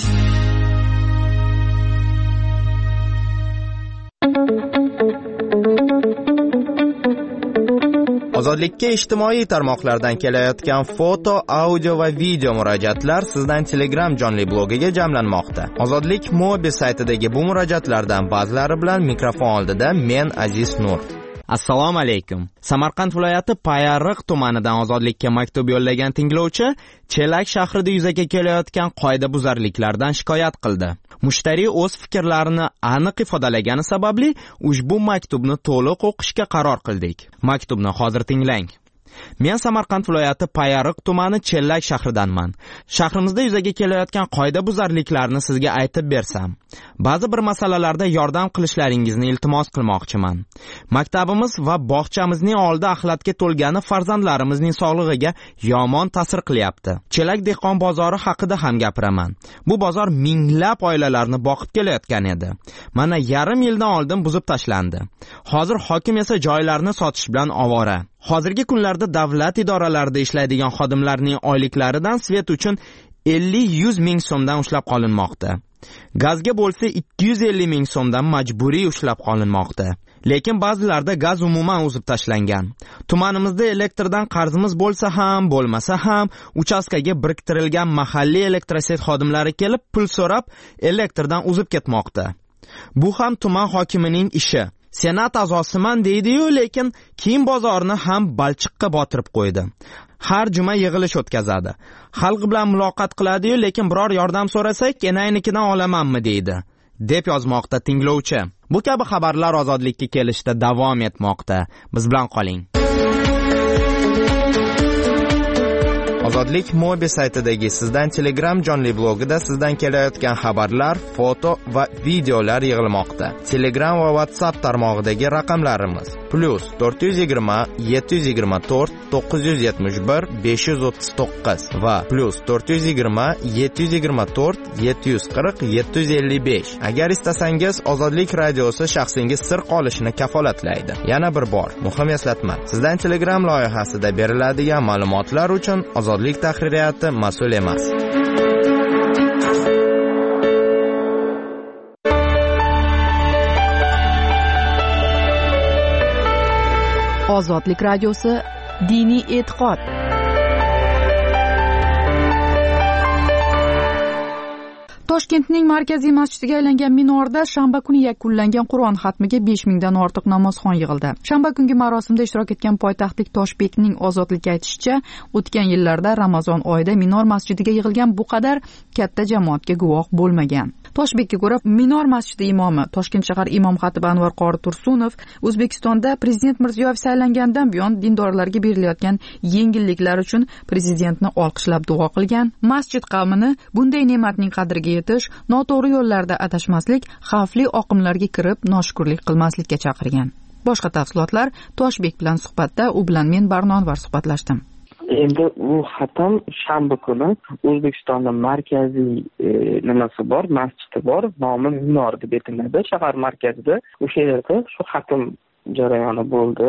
Ozodlikka ijtimoiy tarmoqlardan kelayotgan foto, audio va video murojaatlar sizdan Telegram jonli blogiga jamlanmoqda. Ozodlik Mobi saytidagi bu murojaatlardan ba'zilari bilan mikrofon oldida men Aziz Nur. Assalomu alaykum. Samarqand viloyati Payariq tumanidan Ozodlikka maktub yo'llagan tinglovchi Chelak shahrida yuzaga kelayotgan qoidabuzarliklardan shikoyat qildi. Mushtariy o'z fikrlarini aniq ifodalagani sababli ushbu maktubni to'liq o'qishga qaror qildik. Maktubni hozir tinglang. Men Samarqand viloyati Payariq tumani Chelak shahridanman. Shahrimizda yuzaga kelayotgan qoidabuzarliklarni sizga aytib bersam, ba'zi bir masalalarda yordam qilishlaringizni iltimos qilmoqchiman. Maktabimiz va bog'chamizning oldi axlatga to'lgani farzandlarimizning sog'lig'iga yomon ta'sir qilyapti. Chelak dehqon bozori haqida ham gapiraman. Bu bozor minglab oilalarni boqib kelayotgan edi. Mana yarim yildan oldin buzib tashlandi. Hozir hokim esa joylarni sotish bilan ovora. Hozirgi kunlarda davlat idoralarida ishlaydigan xodimlarning oyliklaridan svet uchun ellik yuz ming so'mdan ushlab qolinmoqda. Gazga bo'lsa ikki yuz ellik ming so'mdan majburiy ushlab qolinmoqda. Lekin ba'zilarda gaz umuman uzib tashlangan. Tumanimizda elektrdan qarzimiz bo'lsa ham, bo'lmasa ham, uchastkaga biriktirilgan mahalliy elektroset xodimlari kelib pul so'rab, elektrdan uzib ketmoqda. Bu ham tuman hokimining ishi. Senat a'zosiman deydi-yu, lekin kiyim bozorini ham balchiqqa botirib qo'ydi. Har juma yig'ilish o'tkazadi. Xalq bilan muloqot qiladi-yu, lekin biror yordam so'rasak, enaynikidan olamanmi deydi, deb yozmoqda tinglovchi. Bu kabi xabarlar ozodlikka kelishda davom etmoqda. Biz bilan qoling. Ozodlik Mobi saytidagi sizdan Telegram jonli blogida sizdan kelayotgan xabarlar, foto va videolar yig'ilmoqda. Telegram va WhatsApp tarmog'idagi raqamlarimiz plus to'rt yuz yigirma yetti yuz yigirma to'rt to'qqiz yuz yetmish bir besh yuz o'ttiz to'qqiz va plus to'rt yuz yigirma yetti yuz yigirma to'rt yetti yuz qirq yetti yuz ellik besh. Agar istasangiz Ozodlik radiosi shaxsingiz sir qolishini kafolatlaydi. Yana bir bor muhim eslatma. Sizdan Telegram loyihasida beriladigan ma'lumotlar uchun Ozodlik tahririyati mas'ul emas. Ozodlik radiosi, diniy e'tiqod. Toshkentning markaziy masjidiga aylangan minorda shanba kuni yakunlangan Qur'on xatmiga besh mingdan ortiq namozxon yig'ildi. Shanba kungi marosimda ishtirok etgan poytaxtlik Toshbekning Ozodlikka aytishicha, o'tgan yillarda Ramazon oyida minor masjidiga yig'ilgan bu qadar katta jamoatga guvoh bo'lmagan. Toshbekka ko'ra, minor masjidi imomi Toshkent shahar imom xatibi Anvar qori Tursunov O'zbekistonda prezident Mirziyoyev saylangandan buyon dindorlarga berilayotgan yengilliklar uchun prezidentni olqishlab duo qilgan. Masjid qavmini bunday ne'matning qadriga yetish, noto'g'ri yo'llarda adashmaslik, xavfli oqimlarga kirib noshukrlik qilmaslikka chaqirgan. Boshqa tafsilotlar Toshbek bilan suhbatda u bilan men Barnonvar suhbatlashdim. Endi u xatam shanba kuni O'zbekistonda markaziy e, nimasi bor, masjidi bor, nomi Minor deb etiladi. Shahar markazida o'sha yerda shu xatam jarayoni bo'ldi.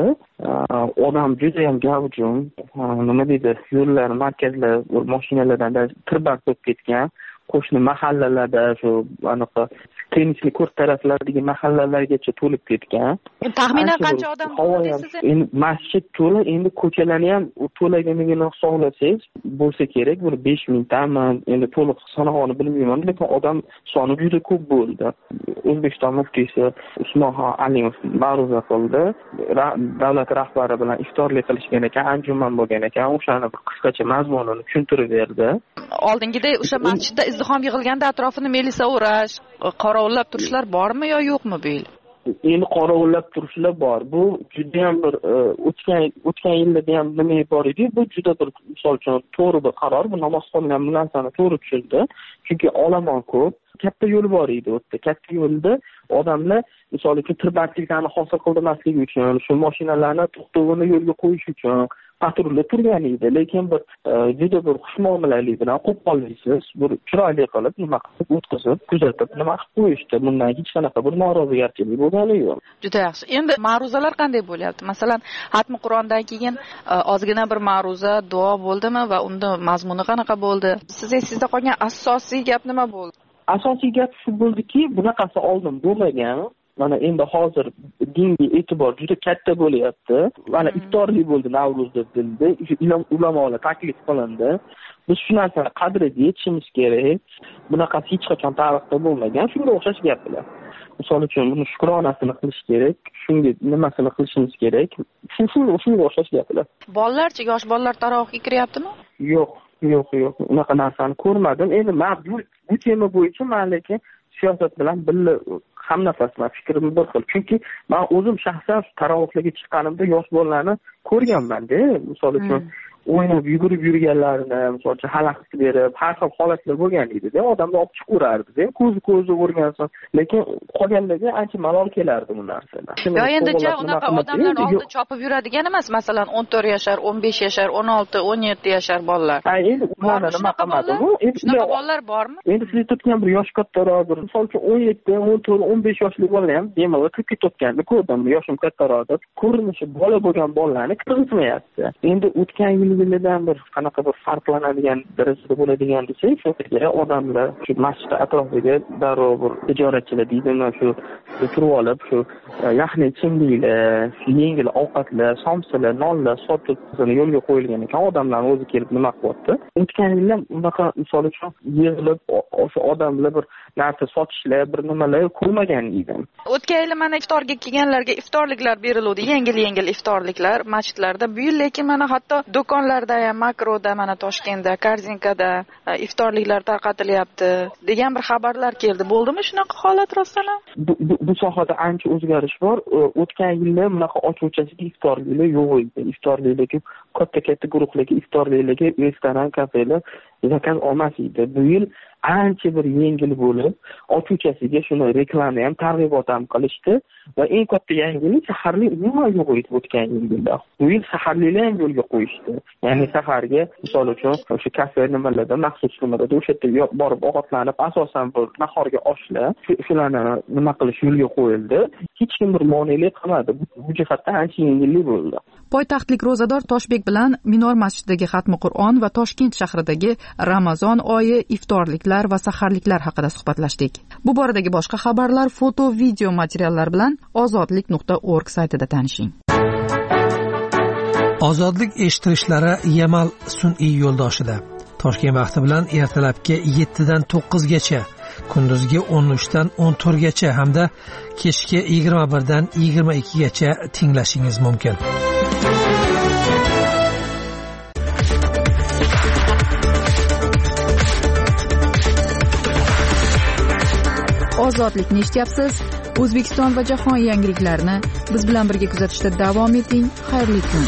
Odam juda ham gavjum, nima deydi, yo'llar, markazlar, mashinalardan tirband bo'lib ketgan. Qo'shni mahallalarda shu anaqa tennisli ko'rt taraflaridagi mahallalargacha to'lib ketgan. Taxminan qancha odam bor deysiz? Endi masjid to'la, endi ko'chalarni ham to'laganligini hisoblasangiz bo'lsa kerak, bir besh mingtami, endi to'liq sanog'ini bilmayman, lekin odam soni juda ko'p bo'ldi. O'zbekiston muftiysi Usmonxon Alimov ma'ruza qildi. Davlat rahbari bilan iftorlik qilishgan ekan, anjuman bo'lgan ekan, o'shani qisqacha mazmunini tushuntirib berdi. Oldingidek o'sha masjidda izdihom yig'ilganda atrofini melisa o'rash, qorovullab turishlar bormi yo yo'qmi bu yil? Endi qorovullab turishlar bor. Bu juda ham bir o'tgan o'tgan yilda ham nima bor edi? Bu juda bir misol uchun to'g'ri bir qaror. Bu namozxonlar bu narsani to'g'ri tushundi. Chunki olomon ko'p, katta yo'l bor edi u yerda. Katta yo'lda odamlar misol uchun tirbandliklarni hosil qilmaslik uchun, shu mashinalarni to'xtovini yo'lga qo'yish uchun patrulda turgan edi, lekin bir juda bir xushmuomalalik bilan qo'polliksiz, bir chiroyli qilib nima qilib o'tkazib, kuzatib nima qilib qo'yishdi. Bundan hech qanaqa bir norozigarchilik bo'lgani yo'q. Juda yaxshi. Endi ma'ruzalar qanday bo'lyapti? Masalan, xatmi Qur'ondan keyin ozgina bir ma'ruza, duo bo'ldimi va unda mazmuni qanaqa bo'ldi? Siz sizda qolgan asosiy gap nima bo'ldi? Asosiy gap shu bo'ldiki, bunaqasi oldin bo'lmagan. Mana endi hozir dinga e'tibor juda katta bo'lyapti. Mana iftorlik bo'ldi Navro'zda dilda, ulamolar taklif qilindi. Biz shu narsani qadriga yetishimiz kerak. Bunaqasi hech qachon tarixda bo'lmagan. Shunga o'xshash gaplar. Misol uchun buni shukronasini qilish kerak, shunga nimasini qilishimiz kerak. Shu shunga shunga o'xshash gaplar. Bolalarchi, yosh bolalar taroviga kiryaptimi? Yo'q, yo'q, yo'q. Unaqa narsani ko'rmadim. Endi men bu bu tema bo'yicha men lekin siyosat bilan birga hamnafasman, fikrim bir xil. Chunki men o'zim shaxsan tarovihlarga chiqqanimda yosh bolalarni ko'rganman-da. Misol uchun o'ynab yugurib yurganlarini, misol uchun xalaqit berib, har xil holatlar bo'lgan edi-da. Odamlar olib chiqaverardi-da, ko'zi ko'zi o'rgansin. Lekin qolganlarga ancha malol kelardi bu narsalar. Yo endi ja unaqa odamlar oldida chopib yuradigan emas, masalan o'n to'rt yashar, o'n besh yashar, o'n olti, o'n yetti yashar bolalar. Ha, endi ularni nima qiladi-ku? Shunaqa bolalar bormi? Endi siz tutgan bir yosh kattaroq, misol uchun o'n yetti, o'n to'rt, o'n besh yoshli bola ham bemalol kirib ketayotganini ko'rdim. Yoshim kattaroq deb, ko'rinishi bola bo'lgan bolalarni kirgizmayapti. Endi o'tgan yildan bir qanaqa bir farqlanadigan darajada bo'ladigan desak, shu yerga odamlar shu masjid atrofiga darrov bir tijoratchilar deydimi, shu turib olib, shu yaxna ichimliklar, yengil ovqatlar, somsalar, nonlar sotib yo'lga qo'yilgan ekan. Odamlar o'zi kelib nima qilyapti? O'tgan yilda unaqa misol uchun yig'ilib o'sha odamlar bir narsa sotishlar, bir nimalar ko'rmagan edim. O'tgan yil mana iftorga kelganlarga iftorliklar berildi, yengil-yengil iftorliklar masjidlarda. Bu yil lekin mana hatto do'konlarda ham, Makroda, mana Toshkentda, Korzinkada iftorliklar tarqatilyapti degan bir xabarlar keldi. Bo'ldimi shunaqa holat rostdan ham? Bu, bu, bu sohada ancha o'zgarish bor. O'tgan yilda bunaqa ochuvchasiga iftorliklar yo'q edi. Iftorliklarga katta-katta guruhlarga iftorliklarga restoran, kafelar zakaz olmas edi. Bu yil ancha bir yengil bo'lib, ochuvchasiga shuni reklama ham, targ'ibot ham qilishdi va eng katta yangilik saharlik umuman yo'q edi o'tgan yilda. Bu yil saharliklar ham yo'lga qo'yishdi. Ya'ni saharga misol uchun o'sha kafe nimalarda, maxsus nimalarda o'sha yerda borib ovqatlanib, asosan bir nahorga oshlar, shularni nima qilish yo'lga qo'yildi. Hech kim bir monelik qilmadi. Bu jihatdan ancha yengillik bo'ldi. Poytaxtlik ro'zador Toshbek bilan Minor masjididagi xatmi Qur'on va Toshkent shahridagi Ramazon oyi iftorliklar va saharliklar haqida suhbatlashdik. Bu boradagi boshqa xabarlar, foto, video materiallar bilan ozodlik nuqta org saytida tanishing. Ozodlik eshittirishlari Yamal sun'iy yo'ldoshida. Toshkent vaqti bilan ertalabki yettidan to'qqizgacha, kunduzgi o'n uchdan o'n to'rtgacha hamda kechki yigirma birdan yigirma ikkigacha tinglashingiz mumkin. Ozodlikni eshityapsiz. O'zbekiston va jahon yangiliklarini biz bilan birga kuzatishda davom eting. Xayrli kun.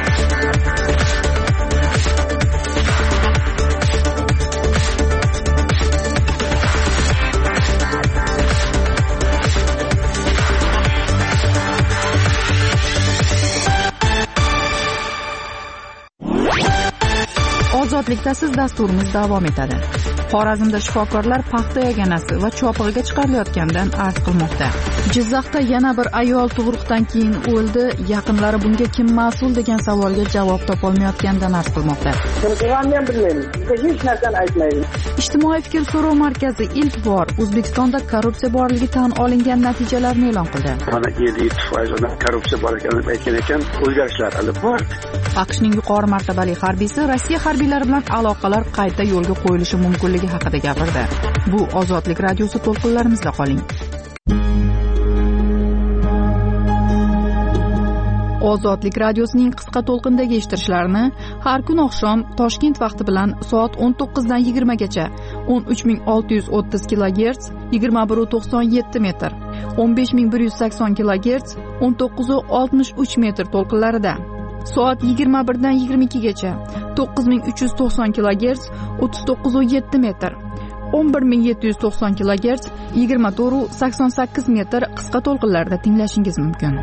Ozodlikda siz dasturimiz davom etadi. Xorazmda shifokorlar paxta yaganasi va chopig'iga chiqarilayotgandan arz qilmoqda. Jizzaxda yana bir ayol tug'ruqdan keyin o'ldi. Yaqinlari bunga kim mas'ul degan savolga javob topolmayotgandan arz qilmoqda. Kim ham bilmaymiz. Hech narsani aytmaymiz. Ijtimoiy fikr so'rov markazi ilk bor O'zbekistonda korrupsiya borligi tan olingan natijalarni e'lon qildi. Mana ellik foiz odam korrupsiya bor ekanini aytgan ekan, o'zgarishlar olib bordi. AQShning yuqori martabali harbiysi Rossiya harbiylari bilan aloqalar qayta yo'lga qo'yilishi mumkinligi haqida gapirdi. Bu Ozodlik radiosi to'lqinlarimizda qoling. Ozodlik radiosining qisqa to'lqindagi eshittirishlarini har kun oqshom Toshkent vaqti bilan soat o'n to'qqizdan yigirmagacha o'n uch ming olti yuz o'ttiz kilogerts yigirma bir nuqta to'qson yetti metr, o'n besh ming bir yuz sakson kilogerts o'n to'qqiz nuqta oltmish uch metr to'lqinlarida, soat yigirma birdan yigirma ikkigacha to'qqiz ming uch yuz to'qson kilogerts o'ttiz to'qqiz nuqta yetti metr, o'n bir ming yetti yuz to'qson kilogerts yigirma to'rt nuqta sakson sakkiz metr qisqa to'lqinlarda tinglashingiz mumkin.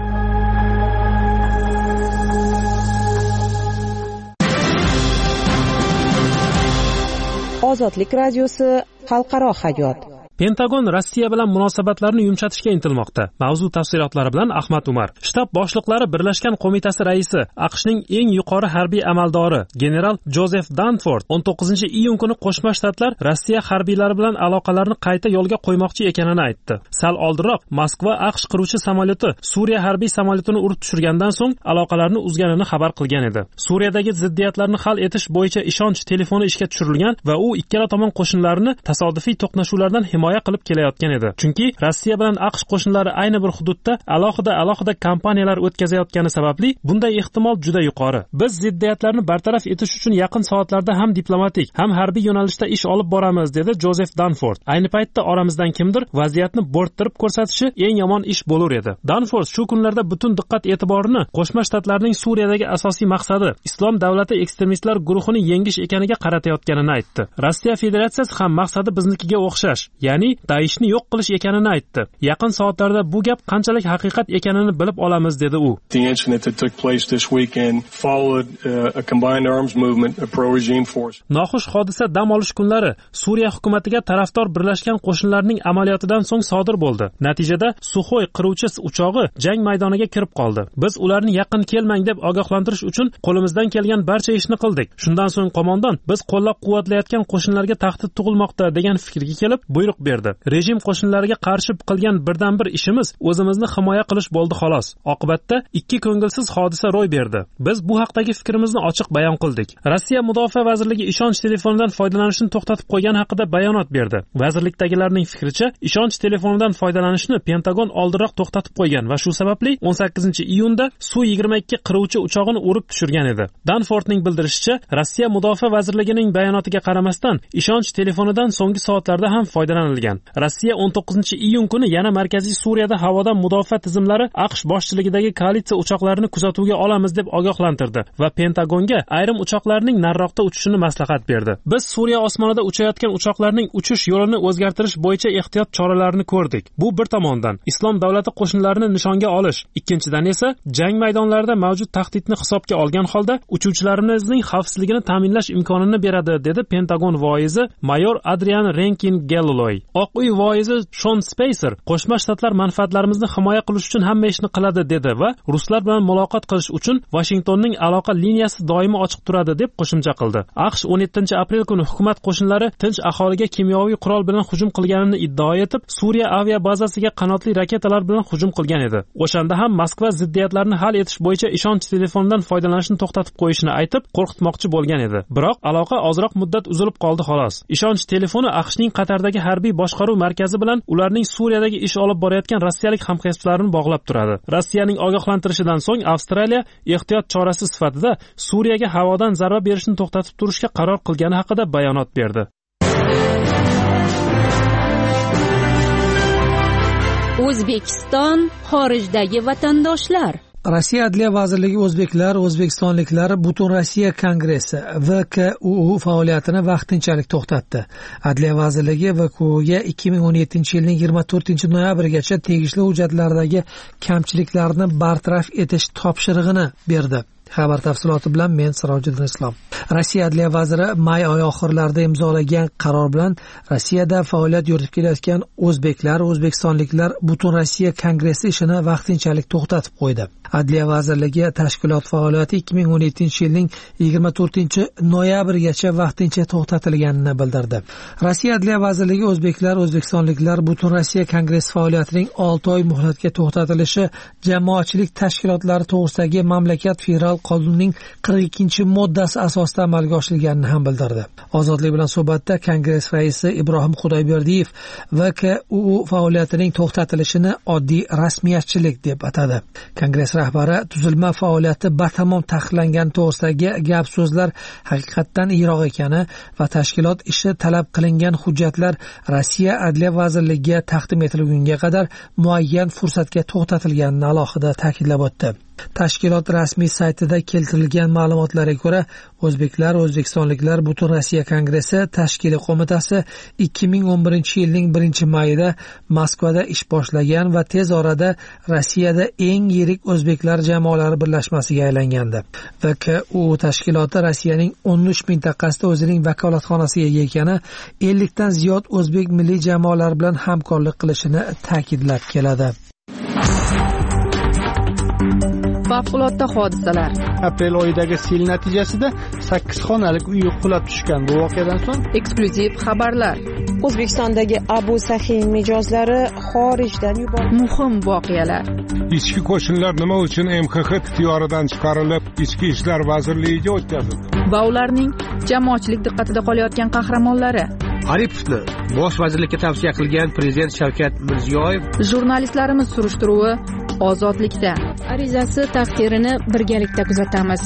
Ozodlik radiosi xalqaro hayot. Pentagon Rossiya bilan munosabatlarni yumshatishga intilmoqda. Mavzu tafsilotlari bilan Ahmad Umar. Shtab boshliqlari Birlashgan qo'mitasi raisi, AQShning eng yuqori harbiy amaldori general Jozef Danford o'n to'qqizinchi iyun kuni Qo'shma Shtatlar Rossiya harbiylari bilan aloqalarni qayta yo'lga qo'ymoqchi ekanini aytdi. Sal oldinroq Moskva AQSh qiruvchi samolyoti Suriya harbiy samolyotini urib tushirgandan so'ng aloqalarni uzganini xabar qilgan edi. Suriyadagi ziddiyatlarni hal etish bo'yicha ishonch telefoni ishga tushirilgan va u ikkala tomon qo'shinlarini tasodifiy to'qnashuvlardan himoya qilib kelayotgan edi. Chunki Rossiya bilan AQSh qo'shinlari ayni bir hududda alohida alohida kampaniyalar o'tkazayotgani sababli bunday ehtimol juda yuqori. Biz ziddiyatlarni bartaraf etish uchun yaqin soatlarda ham diplomatik, ham harbiy yo'nalishda ish olib boramiz, dedi Jozef Danford. Ayni paytda oramizdan kimdir vaziyatni bo'rttirib ko'rsatishi eng yomon ish bo'lar edi. Danford shu kunlarda butun diqqat e'tiborini Qo'shma Shtatlarning Suriyadagi asosiy maqsadi Islom davlati ekstremistlar guruhini yengish ekaniga qaratayotganini aytdi. Rossiya Federatsiyasi ham maqsadi biznikiga o'xshash, ya'ni Daeshni yo'q qilish ekanini aytdi. Yaqin soatlarda bu gap qanchalik haqiqat ekanini bilib olamiz, dedi u. The incident that took place this weekend followed uh, a combined arms movement of pro-regime force. Noxush hodisa dam olish kunlari Suriya hukumatiga tarafdor birlashgan qo'shinlarning amaliyotidan so'ng sodir bo'ldi. Natijada Suxoy qiruvchi uchog'i jang maydoniga kirib qoldi. Biz ularni yaqin kelmang deb ogohlantirish uchun qo'limizdan kelgan barcha ishni qildik. Shundan so'ng qo'mondon biz qo'llab-quvvatlayotgan qo'shinlarga tahdid tug'ilmoqda degan fikrga kelib buyruq berdi. Rejim qo'shinlariga qarshi qilgan birdan bir ishimiz o'zimizni himoya qilish bo'ldi xolos. Oqibatda ikki ko'ngilsiz hodisa ro'y berdi. Biz bu haqdagi fikrimizni ochiq bayon qildik. Rossiya Mudofaa vazirligi ishonch telefonidan foydalanishni to'xtatib qo'ygani haqida bayonot berdi. Vazirlikdagilarning fikricha, ishonch telefonidan foydalanishni Pentagon oldinroq to'xtatib qo'ygan va shu sababli o'n sakkizinchi iyunda Su yigirma ikki qiruvchi uchog'ini urib tushirgan edi. Danfordning bildirishicha, Rossiya Mudofaa vazirligining bayonotiga qaramasdan ishonch telefonidan so'nggi soatlarda ham foydalanilgan. Rossiya o'n to'qqizinchi iyun kuni yana Markaziy Suriyada havodan mudofaa tizimlari AQSh boshchiligidagi koalitsiya uchoqlarini kuzatuvga olamiz deb ogohlantirdi va Pentagonga ayrim uchoqlarning nariroqda uchishini maslahat berdi. Biz Suriya osmonida uchayotgan uchoqlarning uchish yo'lini o'zgartirish bo'yicha ehtiyot choralarini ko'rdik. Bu bir tomondan Islom davlati qo'shinlarini nishonga olish, ikkinchidan esa jang maydonlarida mavjud tahdidni hisobga olgan holda uchuvchilarimizning xavfsizligini ta'minlash imkonini beradi, dedi Pentagon voizi mayor Adrian Rankin Galloy. Oq uy voizi Shon Spacer Qo'shma Shtatlar manfaatlarimizni himoya qilish uchun hamma ishni qiladi dedi va ruslar bilan muloqot qilish uchun Vashingtonning aloqa liniyasi doimo ochiq turadi deb qo'shimcha qildi. AQSh o'n yettinchi aprel kuni hukumat qo'shinlari tinch aholiga kimyoviy qurol bilan hujum qilganini iddao etib, Suriya avia bazasiga qanotli raketalar bilan hujum qilgan edi. O'shanda ham Moskva ziddiyatlarni hal etish bo'yicha ishonch telefonidan foydalanishni to'xtatib qo'yishni aytib, qo'rqitmoqchi bo'lgan edi. Biroq aloqa ozroq muddat uzilib qoldi xolos. Ishonch telefoni AQShning Qatardagi harbiy boshqaruv markazi bilan ularning Suriyadagi ish olib borayotgan rossiyalik hamkasblarini bog'lab turadi. Rossiyaning ogohlantirishidan so'ng Avstraliya ehtiyot chorasi sifatida Suriyaga havodan zarba berishni to'xtatib turishga qaror qilgani haqida bayonot berdi. O'zbekiston xorijdagi vatandoshlar. Rossiya Adliya vazirligi o'zbeklar, o'zbekistonliklar Butun Rossiya kongressi V K U U faoliyatini vaqtinchalik to'xtatdi. Adliya vazirligi V K U Uga ikki ming o'n yettinchi yilning yigirma to'rtinchi noyabrigacha tegishli hujjatlardagi kamchiliklarni bartaraf etish topshirig'ini berdi. Xabar tafsiloti bilan men Sirojiddin Islom. Rossiya Adliya vaziri may oyi oxirlarida imzolagan qaror bilan Rossiyada faoliyat yuritib kelayotgan o'zbeklar, o'zbekistonliklar Butun Rossiya kongressi ishini vaqtinchalik to'xtatib qo'ydi. Adliya vazirligi tashkilot faoliyati ikki ming o'n yettinchi yilning yigirma to'rtinchi noyabrigacha vaqtincha to'xtatilganini bildirdi. Rossiya Adliya vazirligi o'zbeklar, o'zbekistonliklar Butun Rossiya kongressi faoliyatining olti oy muhlatga to'xtatilishi jamoatchilik tashkilotlari to'g'risidagi mamlakat federal qonunining qirq ikkinchi moddasi asosida amalga oshirilganini ham bildirdi. Ozodlik bilan suhbatda kongress raisi Ibrohim Xudoyberdiyev V K U U faoliyatining to'xtatilishini oddiy rasmiyatchilik deb atadi. Kongress rahbari tuzilma faoliyati batamom taqiqlangani to'g'risidagi gap so'zlar haqiqatdan yiroq ekani va tashkilot ishi talab qilingan hujjatlar Rossiya Adliya vazirligiga taqdim etilgunga qadar muayyan fursatga to'xtatilganini alohida ta'kidlab o'tdi. Tashkilot rasmiy saytida keltirilgan ma'lumotlarga ko'ra, o'zbeklar, o'zbekistonliklar Butun Rossiya kongressi tashkiliy qo'mitasi ikki ming o'n birinchi yilning birinchi mayida Moskvada ish boshlagan va tez orada Rossiyada eng yirik o'zbeklar jamoalari birlashmasiga aylangandi. V K U U tashkiloti Rossiyaning o'n uch mintaqasida o'zining vakolatxonasiga ega ekani, ellik dan ziyod o'zbek milliy jamoalari bilan hamkorlik qilishini ta'kidlab keladi. Favqulodda hodisalar. Aprel oyidagi sel natijasida sakkiz xonalik uy qulab tushgan. Bu voqeadan so'ng eksklyuziv xabarlar. O'zbekistondagi Abu Sahiy mijozlari xorijdan yuborildi. Muhim voqealar. Ichki qo'shinlar nima uchun M X X ixtiyoridan chiqarilib, Ichki ishlar vazirligiga o'tkazildi? Va ularning jamoatchilik diqqatida qolayotgan qahramonlari. Aripovni bosh vazirlikka tavsiya qilgan prezident Shavkat Mirziyoyev. Jurnalistlarimiz surishtiruvi ozodlikda. Arizasi taqdirini birgalikda kuzatamiz.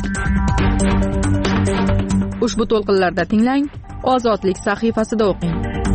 Ushbu to'lqinlarda tinglang, Ozodlik sahifasida o'qing.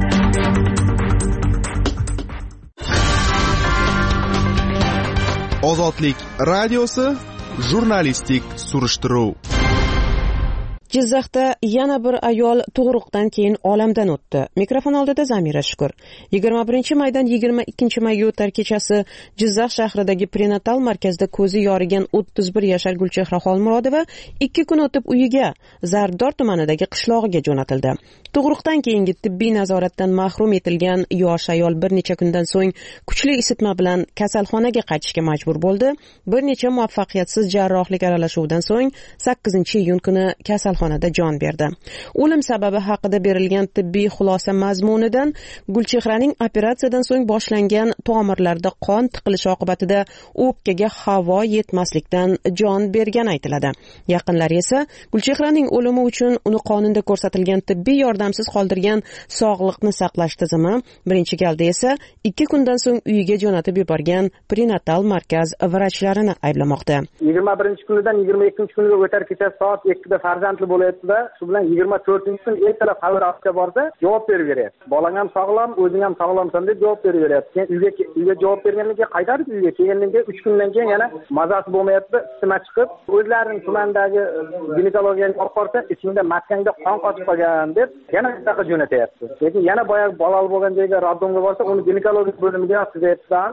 Ozodlik radiosi jurnalistik surishtiruv. Jizzaxda yana bir ayol tug'ruqdan keyin olamdan o'tdi. Mikrofon oldida Zamira Shukur. yigirma birinchi maydan yigirma ikkinchi mayga o'tar kechasi Jizzax shahridagi prenatal markazda ko'zi yorigan o'ttiz bir yashar Gulchehra Xolmurodova ikki kun o'tib uyiga Zarbdor tumanidagi qishlog'iga jo'natildi. Tug'ruqdan keyingi tibbiy nazoratdan mahrum etilgan yosh ayol bir necha kundan so'ng kuchli isitma bilan kasalxonaga qaytishga majbur bo'ldi. Bir necha muvaffaqiyatsiz jarrohlik aralashuvidan so'ng sakkizinchi iyun kuni kasalxonada jon berdi. O'lim sababi haqida berilgan tibbiy xulosa mazmunidan Gulchehraning operatsiyadan so'ng boshlangan tomirlarda qon tiqilishi oqibatida o'pkaga havo yetmaslikdan jon bergani aytiladi. Yaqinlari esa Gulchehraning o'limi uchun uni qonunda ko'rsatilgan tibbiy yordamsiz qoldirgan sog'liqni saqlash tizimi, birinchi galda esa ikki kundan so'ng uyiga jo'natib yuborgan prenatal markaz vrachlarini ayblamoqda. yigirma birinchi kunidan yigirma ikkinchi kuniga o'tar kechasi soat ikkida farzandli bo'layapti-da, shu bilan yigirma to'rtinchi kun ertalab xabar olishga borsa, javob beraveryapti. Bolang ham sog'lom, o'zing ham sog'lomsan deb javob beraveryapti. Keyin uyga uyga javob bergandan keyin qaytarib uyga kelgandan keyin uch kundan keyin yana mazasi bo'lmayapti, isitma chiqib, o'zlarining tumandagi ginekologiyaga olib borsa, ichingda maskangda qon qochib qolgan deb yana buyoqqa jo'natyapti. Lekin yana boya bolali bo'lgan joyga roddomga borsa, uni ginekologiya bo'limiga yotqizyapti.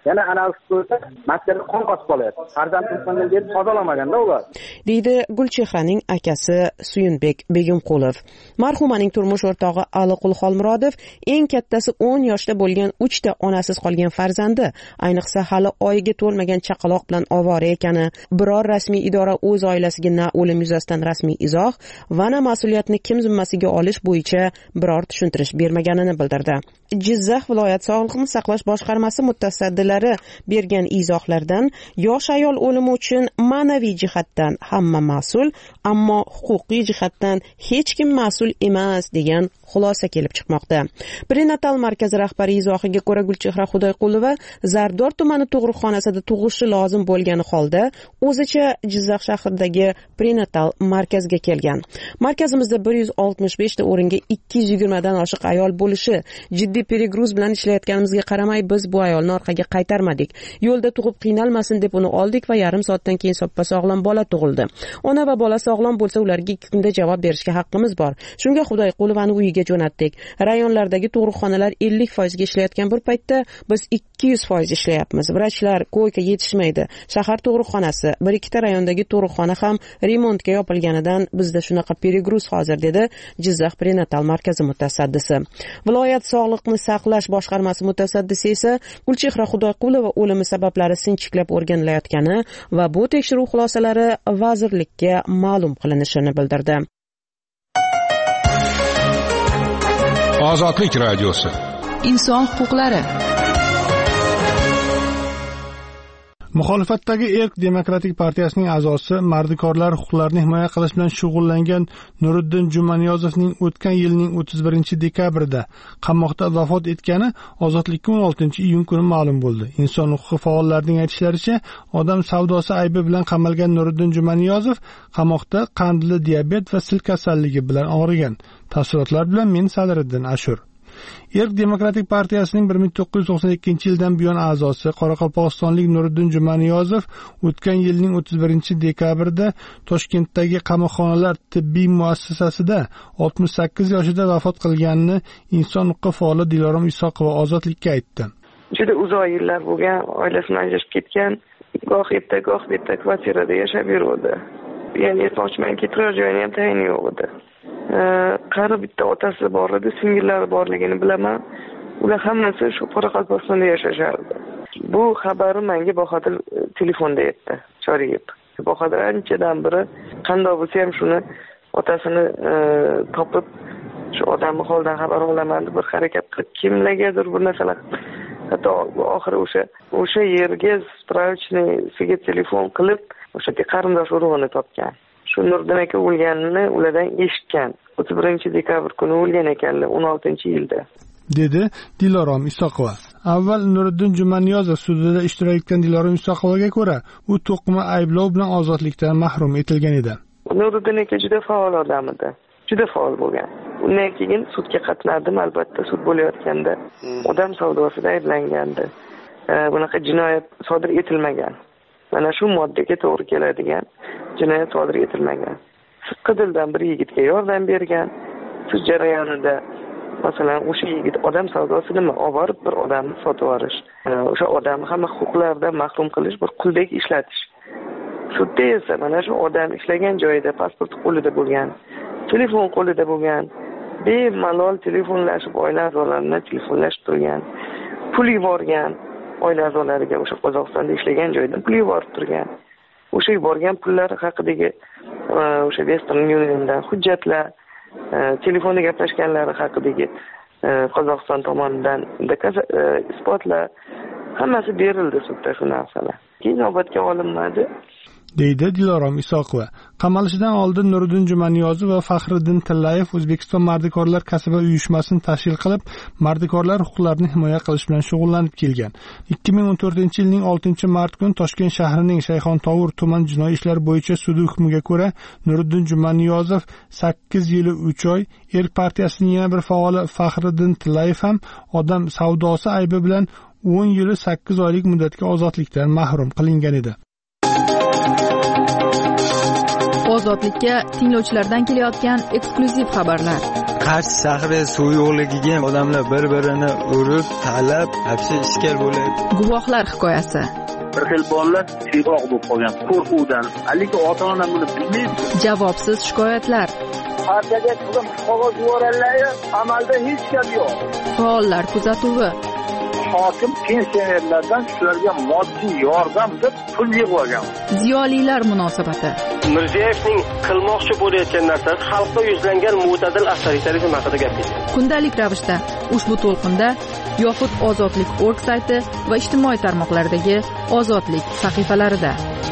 yana analiz ko'rsa maskada qon qosib qolyapti. Farzandimizdan berib tozalamaganda ular. deydi Gulchehraning akasi Suyunbek Begimqulov. Marhumaning turmush o'rtog'i Aliqul Xolmurodov eng kattasi o'n yoshda bo'lgan uchta onasiz qolgan farzandi, ayniqsa hali oyiga to'lmagan chaqaloq bilan ovora ekani, biror rasmiy idora o'z oilasiga na o'lim yuzasidan rasmiy izoh va na mas'uliyatni kim zimmasiga olish bo'yicha biror tushuntirish bermaganini bildirdi. Jizzax viloyat sog'liqni saqlash boshqarmasi mutasaddilari bergan izohlardan yosh ayol o'limi uchun ma'naviy jihatdan hamma mas'ul, ammo huquqiy jihatdan hech kim mas'ul emas degan xulosa kelib chiqmoqda. Prenatal markazi rahbari izohiga ko'ra Gulchehra Xudoyqulova Zardor tumani tug'ruqxonasida tug'ishi lozim bo'lgani holda o'zicha Jizzax shahridagi prenatal markazga kelgan. Markazimizda bir yuz oltmish besh ta o'ringa ikki yuz yigirma dan oshiq ayol bo'lishi, jiddiy perigruz bilan ishlayotganimizga qaramay biz bu ayolni orqaga qaytarmadik. Yo'lda tug'ib qiynalmasin deb uni oldik va yarim soatdan keyin soppa sog'lom bola tug'ildi. Ona va bola sog'lom bo'lsa ularga ikki kunda javob berishga haqqimiz bor. Shunga Xudoyqulovani uyiga jo'natdik. Rayonlardagi tug'ruqxonalar ellik foiz ga ishlayotgan bir paytda biz ikki yuz foiz ishlayapmiz. Vrachlar ko'yka yetishmaydi. Shahar tug'ruqxonasi, bir ikkita rayondagi tug'ruqxona ham remontga yopilganidan bizda shunaqa perigruz hozir, dedi Jizzax prenatal markazi mutasaddisi. Viloyat sog'liqni saqlash boshqarmasi mutasaddisi esa Gulchehra Xudoyqulova o'limi sabablari sinchiklab o'rganilayotgani va bu tekshiruv xulosalari vazirlikka ma'lum qilinishini bildirdi. Ozodlik radiosi. Inson huquqlari. Muxolifatdagi Erk Demokratik partiyasining a'zosi, mardikorlar huquqlarini himoya qilish bilan shug'ullangan Nuriddin Jumaniyozovning o'tgan yilning o'ttiz birinchi dekabrida qamoqda vafot etgani Ozodlikka o'n oltinchi iyun kuni ma'lum bo'ldi. Inson huquqi faollarining aytishlaricha, odam savdosi aybi bilan qamalgan Nuriddin Jumaniyozov qamoqda qandli diabet va sil kasalligi bilan og'rigan. Tafsilotlar bilan men Sadriddin Ashur. Erk Demokratik partiyasining bir ming to'qqiz yuz to'qson ikkinchi yildan buyon a'zosi Qoraqalpog'istonlik Nuriddin Jumaniyozov o'tgan yilning o'ttiz birinchi dekabrida Toshkentdagi qamoqxonalar tibbiy muassasasida oltmish sakkiz yoshida vafot qilganini inson huquqi faoli Dilorom Isoqova Ozodlikka aytdi. Juda uzoq yillar bo'lgan, oilasidan ajrashib ketgan, goh erta goh bu yerda kvartirada yashab yurdi. Ya'ni aytmoqchimanki, turar joyini ham tayini yo'q edi. Qari bitta otasi bor edi, singillari borligini bilaman. Ular hammasi shu Qoraqalpog'istonda yashashardi. Bu xabarni menga Bahodir telefonda aytdi, choriyib. Bahodir anchadan beri qanday bo'lsa ham shuni otasini topib, shu odamni holdan xabar olaman deb bir harakat qilib, kimlargadir bir narsalar, hatto oxiri o'sha o'sha yerga spravочныйsiga telefon qilib, o'sha qarindosh urug'ini topgan. Shu Nuriddin aka o'lganini ulardan eshitgan. o'ttiz birinchi dekabr kuni o'lgan ekanlar, o'n oltinchi yilda, dedi Dilorom Isoqova. Avval Nuriddin Jumaniyozov sudida ishtirok etgan Dilorom Isoqovaga ko'ra, u to'qima ayblov bilan ozodlikdan mahrum etilgan edi. Nuriddin aka juda faol odam edi. Juda faol bo'lgan. Undan keyin sudga qatnardim, albatta sud bo'layotganda odam savdosida ayblangandi. Bunaqa jinoyat sodir etilmagan. Mana shu moddaga to'g'ri keladigan jinoyat sodir etilmagan. Sidqidildan bir yigitga yordam bergan. Sud jarayonida masalan o'sha yigit odam savdosi nima, oborib bir odamni sotib olish, o'sha odamni hamma huquqlaridan mahrum qilish, bir quldek ishlatish. Sudda esa mana shu odam ishlagan joyida pasport qo'lida bo'lgan, telefon qo'lida bo'lgan, bemalol telefonlashib oila a'zolarini telefonlashib turgan, pul yuborgan. Oila a'zolariga o'sha Qozog'istonda ishlagan joydan pul yuborib turgan. O'sha yuborgan pullar haqidagi o'sha Western Uniondan hujjatlar, telefonda gaplashganlari haqidagi Qozog'iston tomonidan isbotlar hammasi berildi sudda shu narsalar. Keyin inobatga olinmadi, deydi Dilorom Isoqova. Qamalishidan oldin Nuriddin Jumaniyozov va Faxriddin Tillayev O'zbekiston mardikorlar kasaba uyushmasini tashkil qilib, mardikorlar huquqlarini himoya qilish bilan shug'ullanib kelgan. ikki ming o'n to'rtinchi yilning oltinchi mart kuni Toshkent shahrining Shayxontohur tuman jinoiy ishlar bo'yicha sudi hukmiga ko'ra Nuriddin Jumaniyozov sakkiz yil uch oy, Erk partiyasining yana bir faoli Faxriddin Tillayev ham odam savdosi aybi bilan o'n yil sakkiz oylik muddatga ozodlikdan mahrum qilingan edi. Ozodlikka tinglovchilardan kelayotgan eksklyuziv xabarlar. Qarshi shahri suv yo'qligiga odamlar bir-birini urib, talab, hapsi ishkal bo'lyapti. Guvohlar hikoyasi. Bir xil bolalar siyroq bo'lib qolgan qo'rquvdan, lekin ota-ona buni bilmaydi. Javobsiz shikoyatlar. Partiyaga qilib qog'oz yuborganlar, amalda hech gap yo'q. Faollar kuzatuvi. Hokim pensionerlardan shularga moddiy yordam deb pul yig'ib olgan. Ziyolilar munosabati. Mirziyoyevning qilmoqchi bo'layotgan narsasi xalqqa yuzlangan mo'tadil avtoritarizm haqida gapirdi. Kundalik ravishda ushbu to'lqinda yoxud Ozodlik org sayti va ijtimoiy tarmoqlardagi Ozodlik sahifalarida.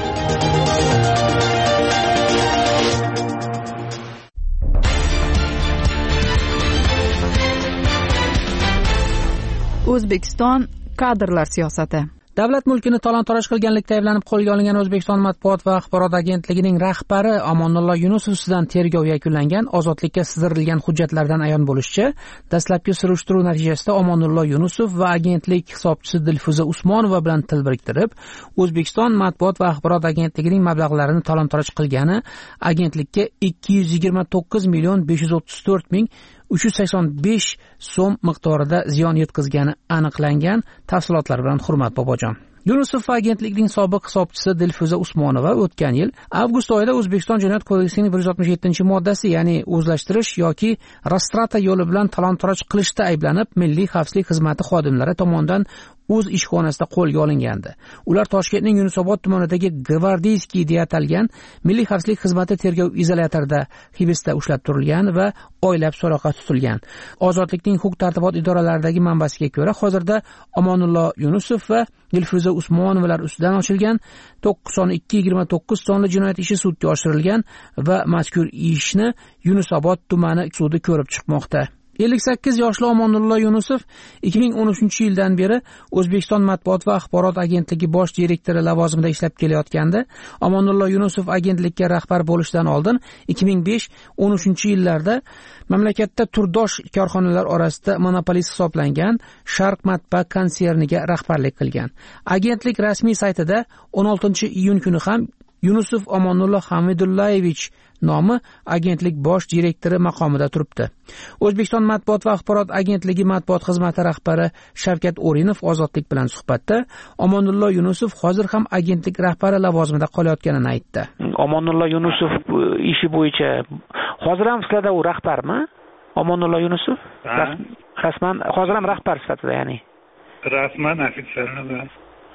O'zbekiston kadrlar siyosati. Davlat mulkini talon-taroj qilganlikda ayblanib qo'lga olingan O'zbekiston matbuot va axborot agentligining rahbari Omonullo Yunusov ustidan tergov yakunlangan. Ozodlikka sizdirilgan hujjatlardan ayon bo'lishicha, dastlabki surishtiruv natijasida Omonullo Yunusov va agentlik hisobchisi Dilfuza Usmonova bilan til biriktirib, O'zbekiston matbuot va axborot agentligining mablag'larini talon-taroj qilgani agentlikka ikki yuz yigirma to'qqiz million besh yuz o'ttiz to'rt ming uch yuz sakson besh so'm miqdorida ziyon yetkazgani aniqlangan. Tafsilotlar bilan Hurmat Bobojon. Yunusov agentlikning sobiq hisobchisi Dilfuza Usmonova o'tgan yil avgust oyida O'zbekiston Jinoyat kodeksining bir yuz oltmish yettinchi moddasi, ya'ni o'zlashtirish yoki rastrata yo'li bilan talon-taroj qilishda ayblanib, Milliy xavfsizlik xizmati xodimlari tomonidan o'z ishxonasida qo'lga olingandi. Ular Toshkentning Yunusobod tumanidagi Gvardiyskiy deya atalgan Milliy xavfsizlik xizmati tergov izolyatorida hibsda ushlab turilgan va oylab so'roqqa tutilgan. Ozodlikning huquq-tartibot idoralaridagi manbasiga ko'ra, hozirda Omonullo Yunusov va Dilfuza Usmonovalar ustidan ochilgan to'qson ikki yigirma to'qqiz sonli jinoyat ishi sudga oshirilgan va mazkur ishni Yunusobod tumani sudi ko'rib chiqmoqda. ellik sakkiz yoshli Omonullo Yunusov ikki ming o'n uchinchi yildan beri O'zbekiston matbuot va axborot agentligi bosh direktori lavozimida ishlab kelayotgandi. Omonullo Yunusov agentlikka rahbar bo'lishdan oldin ikki ming besh o'n uchinchi yillarda mamlakatda turdosh korxonalar orasida monopolist hisoblangan Sharq matbaa konserniga rahbarlik qilgan. Agentlik rasmiy saytida o'n oltinchi iyun kuni ham Yunusov Omonullo Hamidullayevich nomi agentlik bosh direktori maqomida turibdi. O'zbekiston matbuot va axborot agentligi matbuot xizmati rahbari Shavkat O'rinov Ozodlik bilan suhbatda Omonullo Yunusov hozir ham agentlik rahbari lavozimida qolayotganini aytdi. Omonullo Yunusov ishi bo'yicha hozir ham sizlarda u rahbarmi? Omonullo Yunusov? Rasman hozir ham rahbar sifatida, ya'ni. Rasman ofitserlar.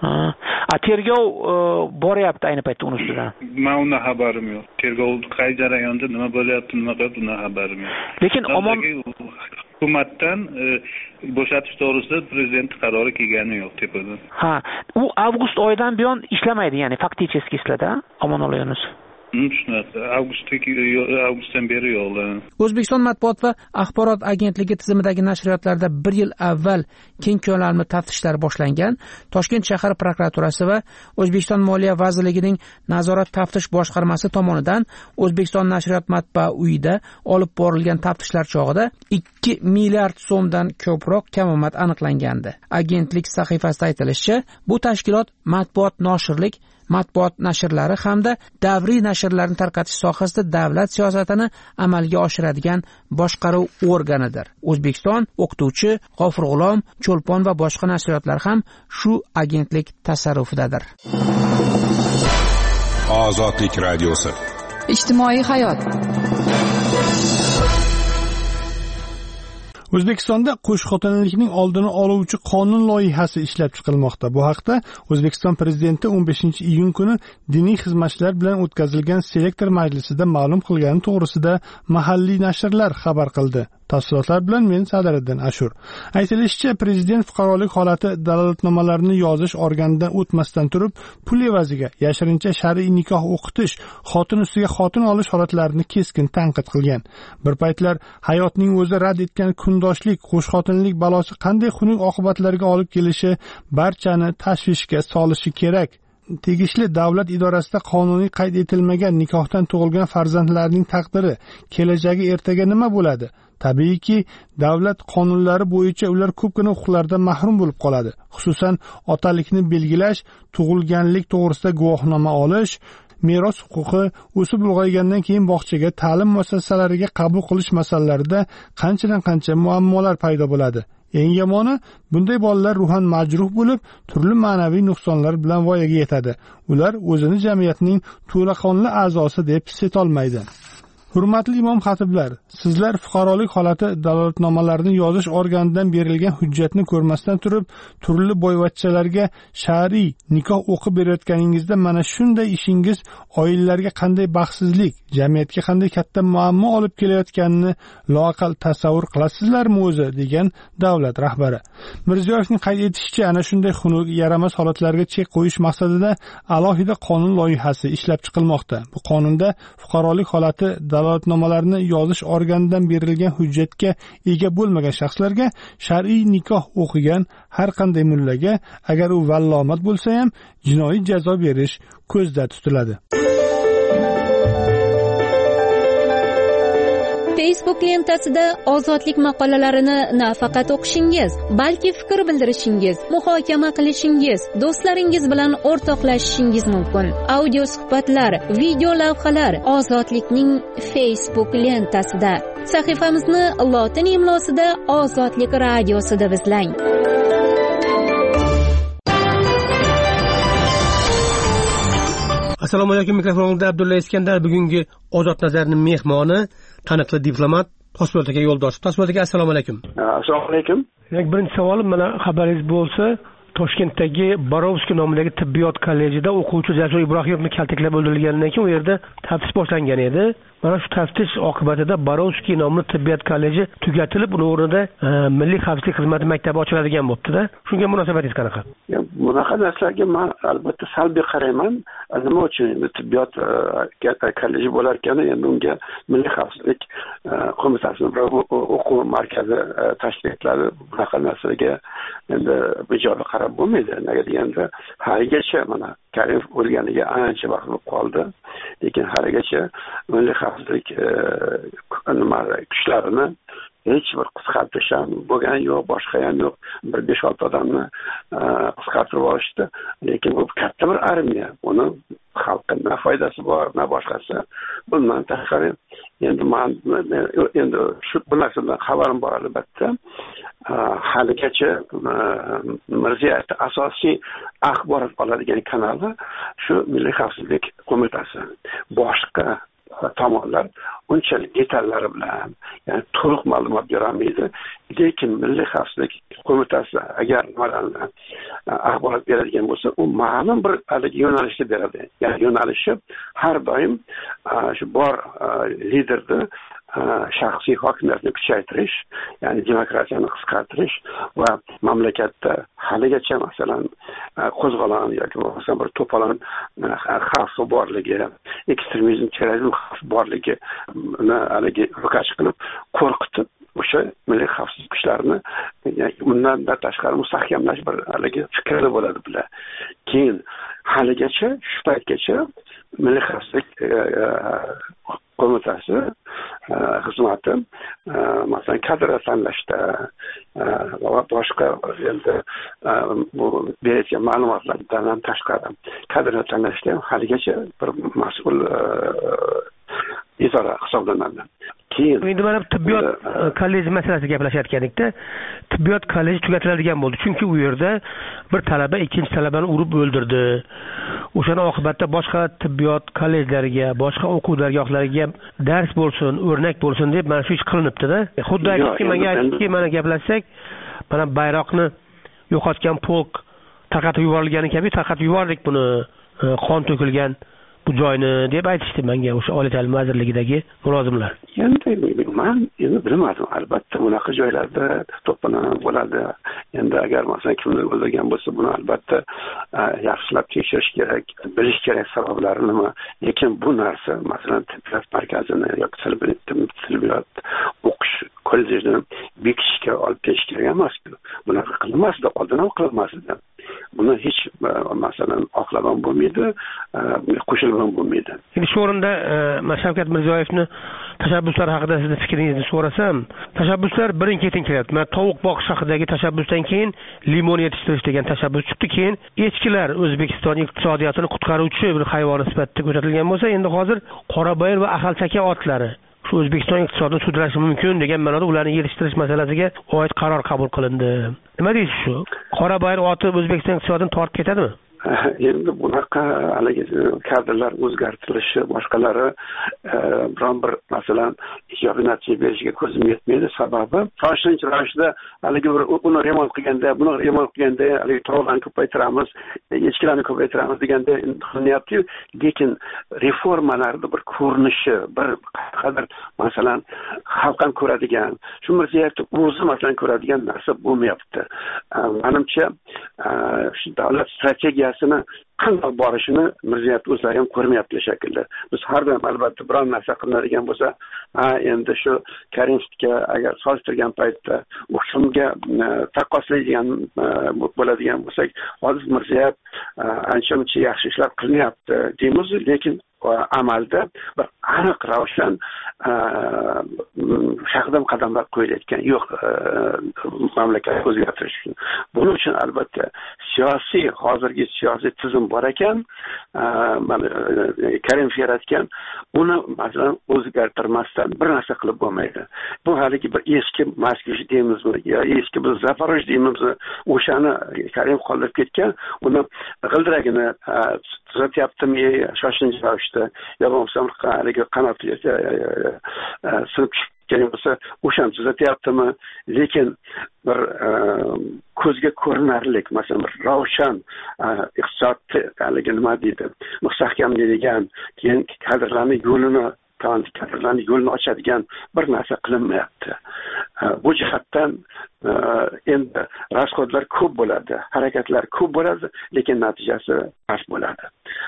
A tergov boryapti ayni paytda uni ustidan. Men undan xabarim yo'q. Tergov qay jarayonda nima bo'lyapti, nima qilib undan xabarim yo'q. Lekin Omon hukumatdan bo'shatish to'g'risida prezident qarori kelgani yo'q tepadan. Ha, u avgust oyidan buyon ishlamaydi, ya'ni fakticheski sizlarda Omonullo Yunusov. Shunaqa, avgustdan beri yo'qlar. O'zbekiston matbuot va axborot agentligi tizimidagi nashriyotlarda bir yil avval keng ko'lamli taftishlar boshlangan. Toshkent shahar prokuraturasi va O'zbekiston Moliya vazirligining nazorat taftish boshqarmasi tomonidan O'zbekiston nashriyot matbaa uyida olib borilgan taftishlar chog'ida ikki milliard so'mdan ko'proq kamomad aniqlangandi. Agentlik sahifasida aytilishicha, bu tashkilot matbuot noshirlik matbuot nashrlari hamda davriy nashrlarni tarqatish sohasida davlat siyosatini amalga oshiradigan boshqaruv organidir. O'zbekiston, O'qituvchi, G'ofur-G'ulom, Cho'lpon va boshqa nashriyotlar ham shu agentlik tasarrufidadir. Ozodlik radiosi. Ijtimoiy hayot. O'zbekistonda qo'shxotinlikning oldini oluvchi qonun loyihasi ishlab chiqilmoqda. Bu haqda O'zbekiston prezidenti o'n beshinchi iyun kuni diniy xizmatchilar bilan o'tkazilgan selektor majlisida ma'lum qilgani to'g'risida mahalliy nashrlar xabar qildi. Tafsilotlar bilan men Sadiriddin Ashur. Aytilishicha, prezident fuqarolik holati dalolatnomalarini yozish organidan o'tmasdan turib, pul evaziga yashirincha shar'iy nikoh o'qitish, xotin ustiga xotin olish holatlarini keskin tanqid qilgan. Bir paytlar hayotning o'zi rad etgan kundoshlik, qo'shxotinlik balosi qanday xunuk oqibatlarga olib kelishi barchani tashvishga solishi kerak. Tegishli davlat idorasida qonuniy qayd etilmagan nikohdan tug'ilgan farzandlarning taqdiri, kelajagi ertaga nima bo'ladi? Tabiiyki, davlat qonunlari bo'yicha ular ko'pgina huquqlardan mahrum bo'lib qoladi. Xususan, otalikni belgilash, tug'ilganlik to'g'risida guvohnoma olish, meros huquqi, o'sib ulg'aygandan keyin bog'chaga, ta'lim muassasalariga qabul qilish masalalarida qanchadan qancha muammolar paydo bo'ladi. Eng yomoni, bunday bolalar ruhan majruh bo'lib, turli ma'naviy nuqsonlar bilan voyaga yetadi. Ular o'zini jamiyatning to'laqonli a'zosi deb his etolmaydi. Hurmatli imom xatiblar, sizlar fuqarolik holati dalolatnomalarini yozish organidan berilgan hujjatni ko'rmasdan turib, turli boyvachchalarga shar'iy nikoh o'qib berayotganingizda mana shunday ishingiz oilalarga qanday baxtsizlik, jamiyatga qanday katta muammo olib kelayotganini loaqal tasavvur qilasizlarmi o'zi, degan davlat rahbari. Mirziyoyevning qayd etishicha, ana shunday xunuk, yaramas holatlarga chek qo'yish maqsadida alohida qonun loyihasi ishlab chiqilmoqda. Bu qonunda fuqarolik holati dalolatnomalarni yozish organidan berilgan hujjatga ega bo'lmagan shaxslarga shar'iy nikoh o'qigan har qanday mullaga, agar u vallomat bo'lsa ham, jinoiy jazo berish ko'zda tutiladi. Facebook lentasida ozodlik maqolalarini nafaqat o'qishingiz, balki fikr bildirishingiz, muhokama qilishingiz, do'stlaringiz bilan o'rtoqlashishingiz mumkin. Audio suhbatlar, video lavhalar Ozodlikning Facebook lentasida. Sahifamizni lotin imlosida Ozodlik radiosi deb izlang. Assalomu alaykum, mikrofonda Abdulla Iskandar. Bugungi Ozod nazarning mehmoni taniqli diplomat Toshpo'lat aka Yo'ldoshev. Toshpo'lat aka, assalomu alaykum. Assalomu alaykum. Birinchi savolim, mana xabaringiz bo'lsa, Toshkentdagi Borovskiy nomidagi tibbiyot kollejida o'quvchi Jasur Ibrohimovni kaltaklab o'ldirilganidan keyin u yerda taftish boshlangan edi. Mana shu taftish oqibatida Borovskiy nomli tibbiyot kolleji tugatilib, uning o'rnida Milliy xavfsizlik xizmati maktabi ochiladigan bo'libdi-da. Shunga munosabatingiz qanaqa? Bunaqa narsalarga men albatta salbiy qarayman. Nima uchun endi tibbiyot kolleji bo'lar ekan, endi unga Milliy xavfsizlik qo'mitasining o'quv markazi tashkil etiladi. Bunaqa narsalarga endi bijoy qarab bo'lmaydi. Nega deganda, haligacha mana Karimov o'lganiga ancha vaqt bo'lib qoldi. Lekin haligacha Milliy xavfsizlik nima kuchlarini hech bir qisqartirish ham bo'lgan yo'q, boshqa ham yo'q. Bir besh olti odamni qisqartirib olishdi. Lekin bu katta bir armiya. Uni xalqqa na foydasi bor, na boshqasi. Bundan tashqari endi men endi shu bu narsadan xabarim bor albatta. Haligacha Mirziyoyevni asosiy axborot oladigan kanali shu Milliy xavfsizlik qo'mitasi. Boshqa tomonlar unchalik detallari bilan, ya'ni to'liq ma'lumot berolmaydi. Lekin Milliy xavfsizlik qo'mitasi agar nimalarni axborot beradigan bo'lsa, u ma'lum bir yo'nalishda beradi. Ya'ni yo'nalishi har doim shu bor liderni shaxsiy hokimiyatni kuchaytirish, ya'ni demokratiyani qisqartirish va mamlakatda haligacha masalan qo'zg'olon yoki bo'lmasa bir to'polon xavfi borligi, ekstremizm, terrorizm xavfi borligi haligi ro'kach qilib qo'rqitib o'sha milliy xavfsizlik kuchlarini undan tashqari mustahkamlash bir haligi fikrda bo'ladi bular. Keyin haligacha shu paytgacha Milliy xavfsizlik qo'mitasi xizmati masalan kadrlar tanlashda va boshqa endi bu berayotgan ma'lumotlardan tashqari kadrlar tanlashda ham haligacha bir mas'ul idora hisoblanadi. Keyin endi mana tibbiyot kolleji masalasida gaplashayotgandikda, tibbiyot kolleji tugatiladigan bo'ldi. Chunki u yerda bir talaba ikkinchi talabani urib o'ldirdi. O'shani oqibatda boshqa tibbiyot kollejlariga, boshqa o'quv dargohlariga dars bo'lsin, o'rnak bo'lsin deb mana shu ish qilinibdi-da. Xuddi aytdiki, menga aytdiki, mana gaplashsak, mana bayroqni yo'qotgan polk tarqatib yuborilgani kabi tarqatib yubordik buni, qon to'kilgan bu joyni deb aytishdi menga o'sha oliy ta'lim vazirligidagi mulozimlar. Endi men endi bilmadim, albatta bunaqa joylarda to'planib bo'ladi. Endi agar masalan kimdir o'ldirgan bo'lsa, buni albatta yaxshilab tekshirish kerak, bilish kerak sabablari nima. Lekin bu narsa masalan tibbiyot markazini yoki tibbiyot o'qish kollejini bekitishga olib kelish kerak emas. Bunaqa qilmasdi, oldin ham qilmasdi. Buni hech masalan oqlagan bo'lmaydi, qo'shilgan bo'lmaydi. Endi shu o'rinda Shavkat Mirziyoyevni tashabbuslar haqida sizni fikringizni so'rasam, tashabbuslar birin ketin kelyapti. Mana tovuq boqish haqidagi tashabbusdan keyin limon yetishtirish degan tashabbus chiqdi, keyin echkilar O'zbekiston iqtisodiyotini qutqaruvchi bir hayvon sifatida ko'rsatilgan bo'lsa, endi hozir qorabayir va axalchaka otlari shu O'zbekiston iqtisodini sudrashi mumkin degan ma'noda ularni yetishtirish masalasiga oid qaror qabul qilindi. Nima deysiz shu? Qorabayir oti O'zbekiston iqtisodini tortib ketadimi? Endi bunaqa haligi kadrlar o'zgartirilishi boshqalari biron bir masalan ijobiy natija berishiga ko'zim yetmaydi. Sababi shoshilinch ravishda haligi uni remont qilganda, buni remont qilganda haligi to'g'rilarni ko'paytiramiz, echkilarni ko'paytiramiz deganda qilinyapti-yu, lekin reformalarni bir ko'rinishi, bir qadar masalan xalq ham ko'radigan, shu Mirzayevni o'zi masalan ko'radigan narsa bo'lmayapti. Menimcha shu davlat strategiyasi qanday borishini Mirziyoyev o'zlari ham ko'rmayapti shekilli. Biz har doim albatta biron narsa qilinadigan bo'lsa, ha endi shu Karimovga agar solishtirgan paytda o'shunga taqqoslaydigan bo'ladigan bo'lsak, hozir Mirziyoyev ancha-muncha yaxshi ishlar qilyapti deymiz, lekin amalda bir aniq ravshan shaqdam qadamlar qo'yilayotgan yo'q mamlakat o'zgartirish uchun. Buning uchun albatta siyosiy, hozirgi siyosiy tizim bor ekan, Karimov yaratgan, uni masalan o'zgartirmasdan bir narsa qilib bo'lmaydi. Bu haligi bir eski Moskva deymizmi, yo eski bir Zaporoj deymizmi, o'shani Karimov qoldirib ketgan, uni g'ildiragini tuzatyaptimi, shoshilinch ravishda, yo bo'lmasa haligi qanot sinib tushgan bo'lsa, o'shani tuzatyaptimi, lekin bir ko'zga ko'rinarlik, masalan bir ravshan iqtisodni haligi nima deydi, mustahkamlaydigan, keyin kadrlarni yo'lini kadrlarni yo'lini ochadigan bir narsa qilinmayapti. Bu jihatdan endi rasxodlar ko'p bo'ladi, harakatlar ko'p bo'ladi, lekin natijasi past bo'ladi.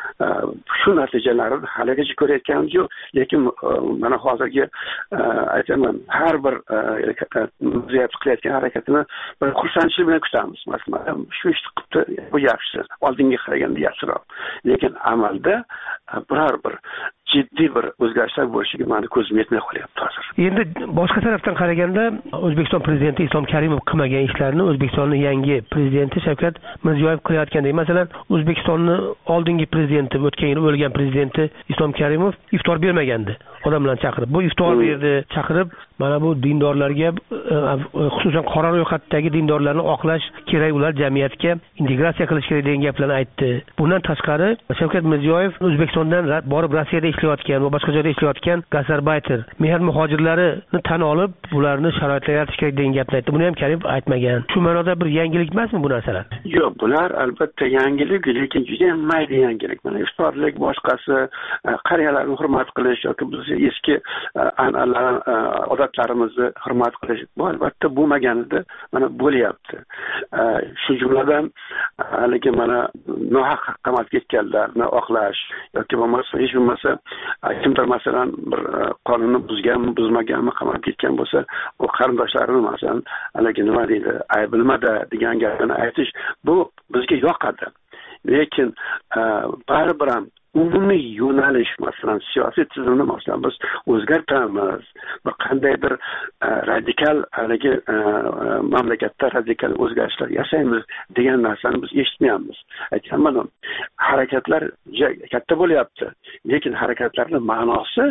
Shu natijalarni haligacha ko'rayotganimiz yo'q, lekin mana hozirgi aytaman, har bir Mirziyoyev qilayotgan harakatini bir xursandchilik bilan kutamiz. Masalan, shu ishni qilibdi, bu yaxshi, oldinga qaraganda yaxshiroq. Lekin amalda biror bir jiddiy bir o'zgarishlar bo'lishiga meni ko'zim yetmay qolyapti hozir. Endi boshqa tarafdan qaraganda O'zbekiston prezidenti Islom Karimov qilmagan ishlarni O'zbekistonning yangi prezidenti Shavkat Mirziyoyev qilayotgandek. Masalan, O'zbekistonning oldingi prezidenti, o'tgan yil o'lgan prezidenti Islom Karimov iftor bermagandi. Odamlarni chaqirib, bu iftor berdi, chaqirib, mana bu dindorlarga, xususan qora ro'yxatdagi dindorlarni oqlash kerak, ular jamiyatga integratsiya qilish kerak degan gaplarni aytdi. Bundan tashqari, Shavkat Mirziyoyev O'zbekistondan borib Rossiyada ishlayotgan va boshqa joyda ishlayotgan gastarbayter, mehnat muhojirlarini tan olib, ularni sharoitlar yaratish kerak degan gapni aytdi. Buni ham Karimov aytmagan. Shu ma'noda bir yangilik emasmi bu narsalar? Yo'q, bular albatta yangilik, lekin juda ham mayda yangilik. Mana iftorlik boshqasi, qariyalarni hurmat qilish yoki biz eski an'analar, odatlarimizni hurmat qilish, bu albatta bo'lmaganida mana bo'lyapti. Shu jumladan haligi mana nohaq qamalib ketganlarni oqlash yoki bo'lmasa hech bo'lmasa kimdir masalan bir qonunni buzganmi, buzmaganmi qamalib ketgan bo'lsa, u qarindoshlarini masalan haligi nima deydi, aybilmada degan gapni aytish, bu bizga yoqadi. Lekin baribir ham umumiy yo'nalish, masalan siyosiy tizimni masalan biz o'zgartiramiz, bir qandaydir radikal haligi mamlakatda radikal o'zgarishlar yasaymiz degan narsani biz eshitmayapmiz. Aytganman, harakatlar katta bo'lyapti, lekin harakatlarning ma'nosi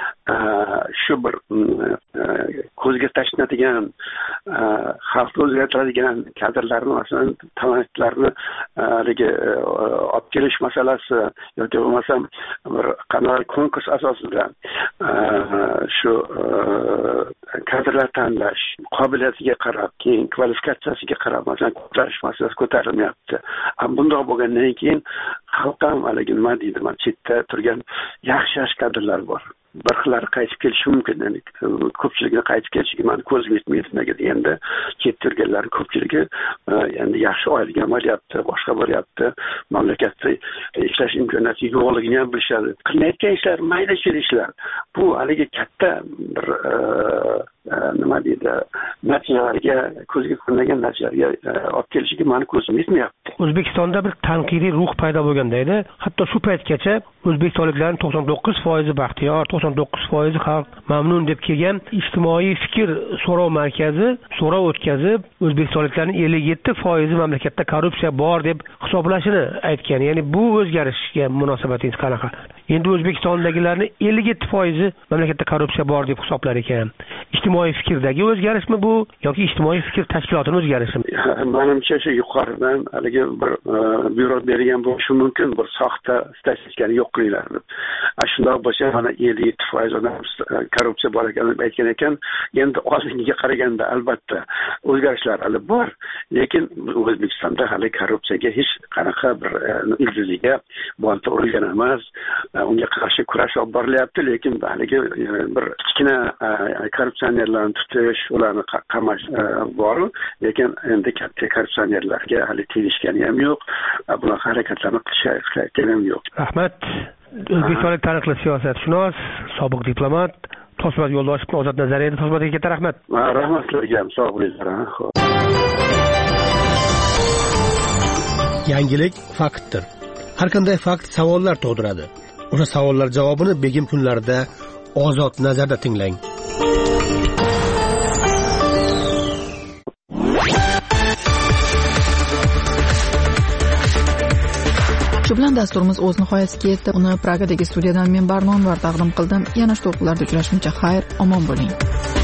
shu bir ko'zga tashlanadigan, xalqni o'zgartiradigan kadrlarni masalan talantlarni haligi olib kelish masalasi yoki bo'lmasa bir qanday konkurs asosida shu kadrlar tanlash, qobiliyatiga qarab, keyin kvalifikatsiyasiga qarab masalan ko'tarish masalasi ko'tarilmayapti. Bundoq bo'lgandan keyin xalq ham haligi nima deydi, mana chetda turgan yaxshi yaxshi kadrlar bor. Bir xillari qaytib kelishi mumkin. Yani ko'pchiligini qaytib kelishiga meni ko'zim yetmaydi. Nega deganda, chetda yurganlar ko'pchiligi endi yaxshi oilaga bo'lyapti, boshqa bo'lyapti, mamlakatda ishlash imkoniyati yo'qligini ham bilishadi. Qilayotgan ishlar mayda ishlar. Bu haligi katta bir nima deydi natijalarga ko'zga ko'rinmagan natijalarga olib kelishiga mani ko'zim yetmayapti. O'zbekistonda bir tanqidiy ruh paydo bo'lganda edi. Hatto shu paytgacha o'zbekistonliklarning to'qson to'qqiz foizi baxtiyor, to'qson to'qqiz foizi xalq mamnun deb kelgan ijtimoiy fikr so'rov markazi so'rov o'tkazib, o'zbekistonliklarning ellik yetti foizi mamlakatda korrupsiya bor deb hisoblashini aytgan. Ya'ni bu o'zgarishga munosabatingiz qanaqa? Endi O'zbekistondagilarning ellik yetti foizi mamlakatda korrupsiya bor deb hisoblar ekan. Ijtimoiy fikrdagi o'zgarishmi bu yoki ijtimoiy fikr tashkilotining o'zgarishimi? Menimcha shu yuqoridan haligi bir byuro bergan bo'lishi mumkin, bir soxta statistikani yo'q qilinglar deb. Shundoq bo'lsa, mana ellik yetti foiz odam korrupsiya bor ekanini aytgan ekan. Endi oldingiga qaraganda albatta o'zgarishlar hali bor, lekin O'zbekistonda hali korrupsiyaga hech qanaqa bir ildiziga bolta urilgan emas. Unga qarshi kurash olib borilyapti, lekin haligi bir kichkina korrupsionerlarni tutish, ularni qamash bor, lekin endi katta korrupsionerlarga hali tegishgani ham yo'q. Bunaqa harakatlarni qilishayotgani ham yo'q. Rahmat. O'zbekistonlik taniqli siyosatshunos, sobiq diplomat Toshmat Yo'ldoshev Ozod Nazariyada Toshmatga katta rahmat. Rahmat sizlarga ham, sog' bo'linglar. Yangilik faktdir. Har qanday fakt savollar tug'diradi. O'sha savollar javobini begim kunlarida Ozod Nazarda tinglang. Shu bilan dasturimiz o'z nihoyasiga yetdi. Uni Pragadagi studiyadan men Barnonvar taqdim qildim. Yana shu to'lqinlarda uchrashguncha xayr, omon bo'ling.